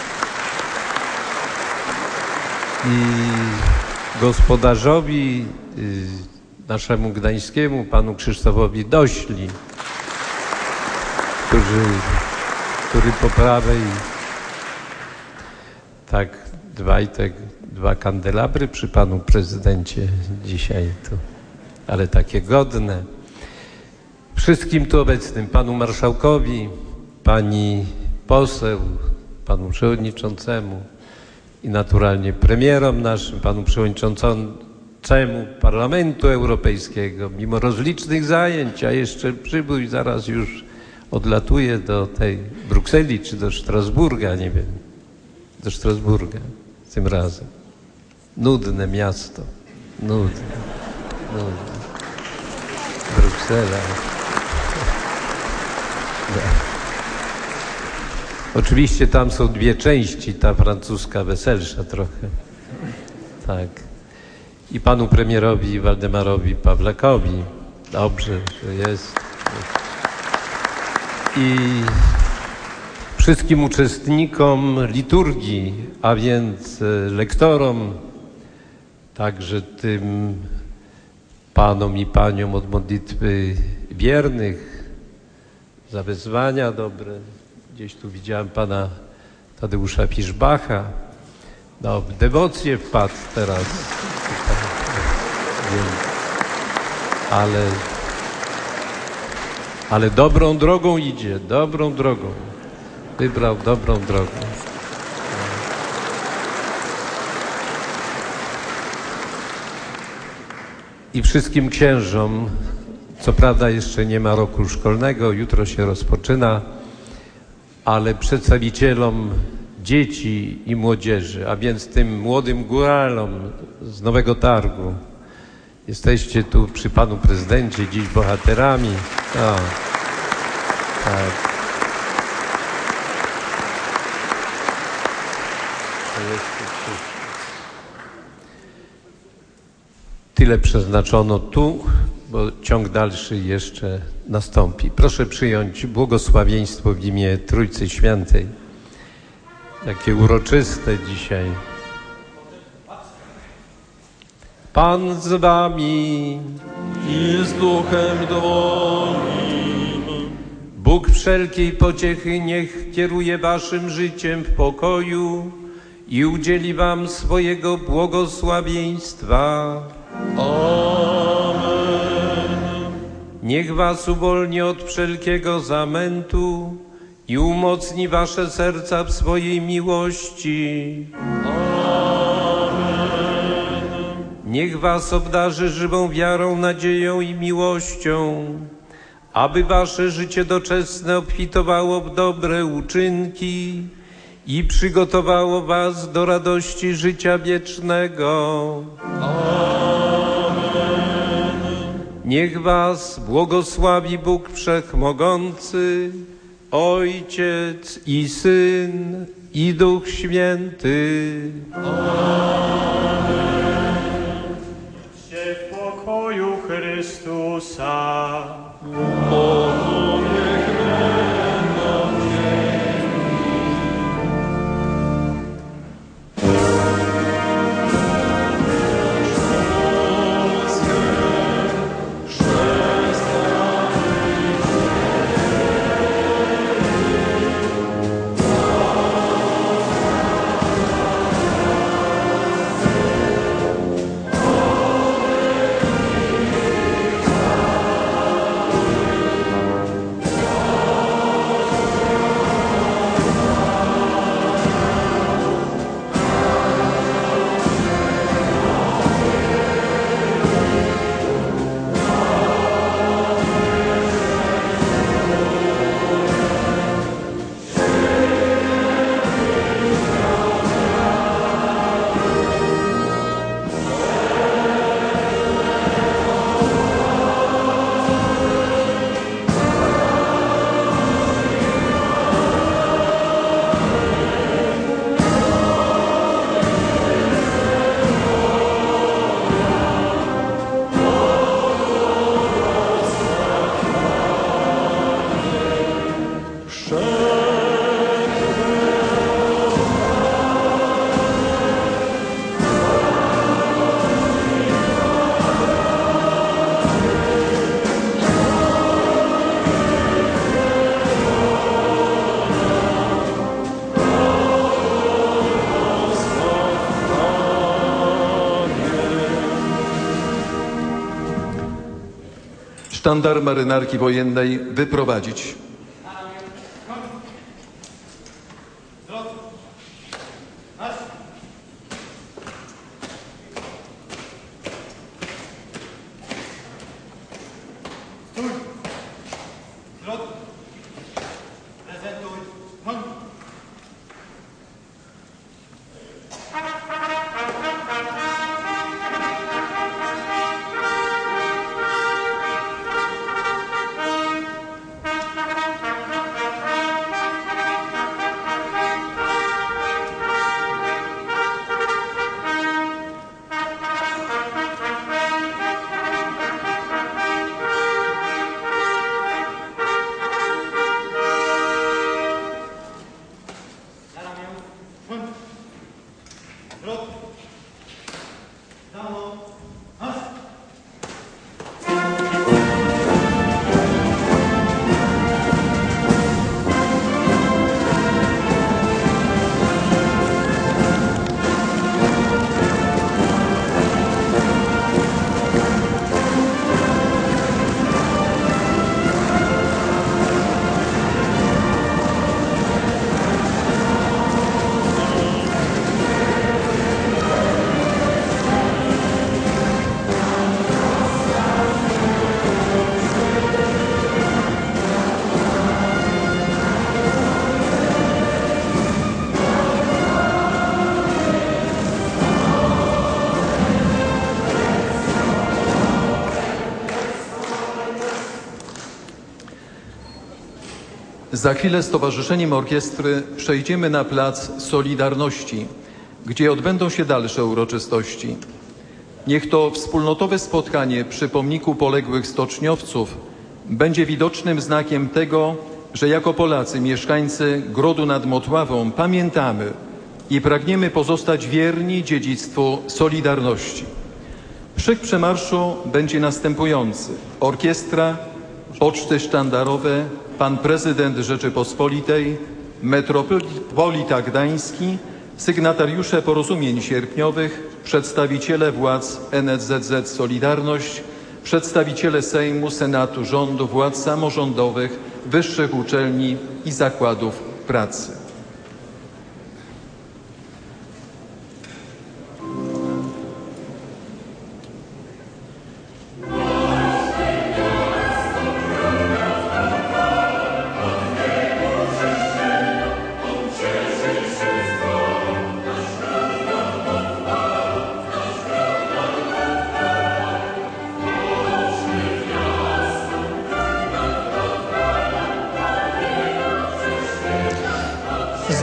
i gospodarzowi naszemu gdańskiemu, panu Krzysztofowi Dośli, który, który po prawej tak dwaj te, dwa kandelabry przy panu prezydencie dzisiaj tu, ale takie godne. Wszystkim tu obecnym, panu marszałkowi, pani poseł, panu przewodniczącemu i naturalnie premierom naszym, panu przewodniczącemu Parlamentu Europejskiego, mimo rozlicznych zajęć, a jeszcze przybył i zaraz już odlatuje do tej Brukseli czy do Strasburga, nie wiem, do Strasburga tym razem. Nudne miasto, nudne, nudne. Bruksela. No. Oczywiście tam są dwie części, ta francuska weselsza trochę. Tak. I panu premierowi Waldemarowi Pawlakowi. Dobrze, że jest. I wszystkim uczestnikom liturgii, a więc lektorom, także tym panom i paniom od modlitwy wiernych, za wezwania dobre. Gdzieś tu widziałem pana Tadeusza Fiszbacha. No, w dewocję wpadł teraz. Ale, ale dobrą drogą idzie, dobrą drogą. Wybrał dobrą drogę. I wszystkim księżom, co prawda jeszcze nie ma roku szkolnego, jutro się rozpoczyna, ale przedstawicielom dzieci i młodzieży, a więc tym młodym góralom z Nowego Targu. Jesteście tu przy panu prezydencie dziś bohaterami. O, tak. Tyle przeznaczono tu, bo ciąg dalszy jeszcze nastąpi. Proszę przyjąć błogosławieństwo w imię Trójcy Świętej. Takie uroczyste dzisiaj. Pan z wami i z duchem twoim. Bóg wszelkiej pociechy niech kieruje waszym życiem w pokoju i udzieli wam swojego błogosławieństwa. Amen. Niech was uwolni od wszelkiego zamętu i umocni wasze serca w swojej miłości. Amen. Niech was obdarzy żywą wiarą, nadzieją i miłością, aby wasze życie doczesne obfitowało w dobre uczynki i przygotowało was do radości życia wiecznego. Amen. Niech was błogosławi Bóg Wszechmogący, Ojciec i Syn, i Duch Święty. Idźcie w pokoju Chrystusa. Sztandar Marynarki Wojennej wyprowadzić. Za chwilę z Towarzyszeniem Orkiestry przejdziemy na plac Solidarności, gdzie odbędą się dalsze uroczystości. Niech to wspólnotowe spotkanie przy pomniku poległych stoczniowców będzie widocznym znakiem tego, że jako Polacy, mieszkańcy Grodu nad Motławą, pamiętamy i pragniemy pozostać wierni dziedzictwu Solidarności. Szyk przemarszu będzie następujący. Orkiestra, poczty sztandarowe, pan prezydent Rzeczypospolitej, metropolita gdański, sygnatariusze porozumień sierpniowych, przedstawiciele władz N S Z Z Solidarność, przedstawiciele Sejmu, Senatu, rządu, władz samorządowych, wyższych uczelni i zakładów pracy. Thank you.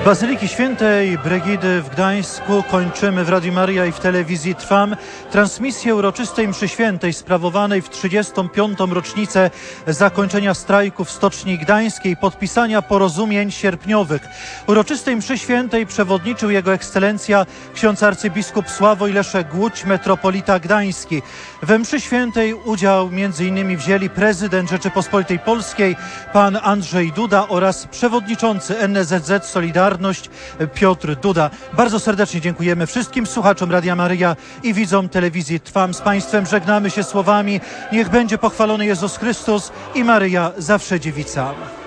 Bazyliki Świętej Brygidy w Gdańsku kończymy w Radiu Maryja i w telewizji Trwam transmisję uroczystej mszy świętej sprawowanej w trzydziestą piątą rocznicę zakończenia strajku w Stoczni Gdańskiej, podpisania porozumień sierpniowych. Uroczystej mszy świętej przewodniczył Jego Ekscelencja ksiądz arcybiskup Sławoj Leszek Głódź, metropolita gdański. We mszy świętej udział między innymi wzięli prezydent Rzeczypospolitej Polskiej pan Andrzej Duda oraz przewodniczący N S Z Z Solidarność Piotr Duda. Bardzo serdecznie dziękujemy wszystkim słuchaczom Radia Maryja i widzom telewizji Trwam. Z Państwem żegnamy się słowami: niech będzie pochwalony Jezus Chrystus i Maryja zawsze dziewica.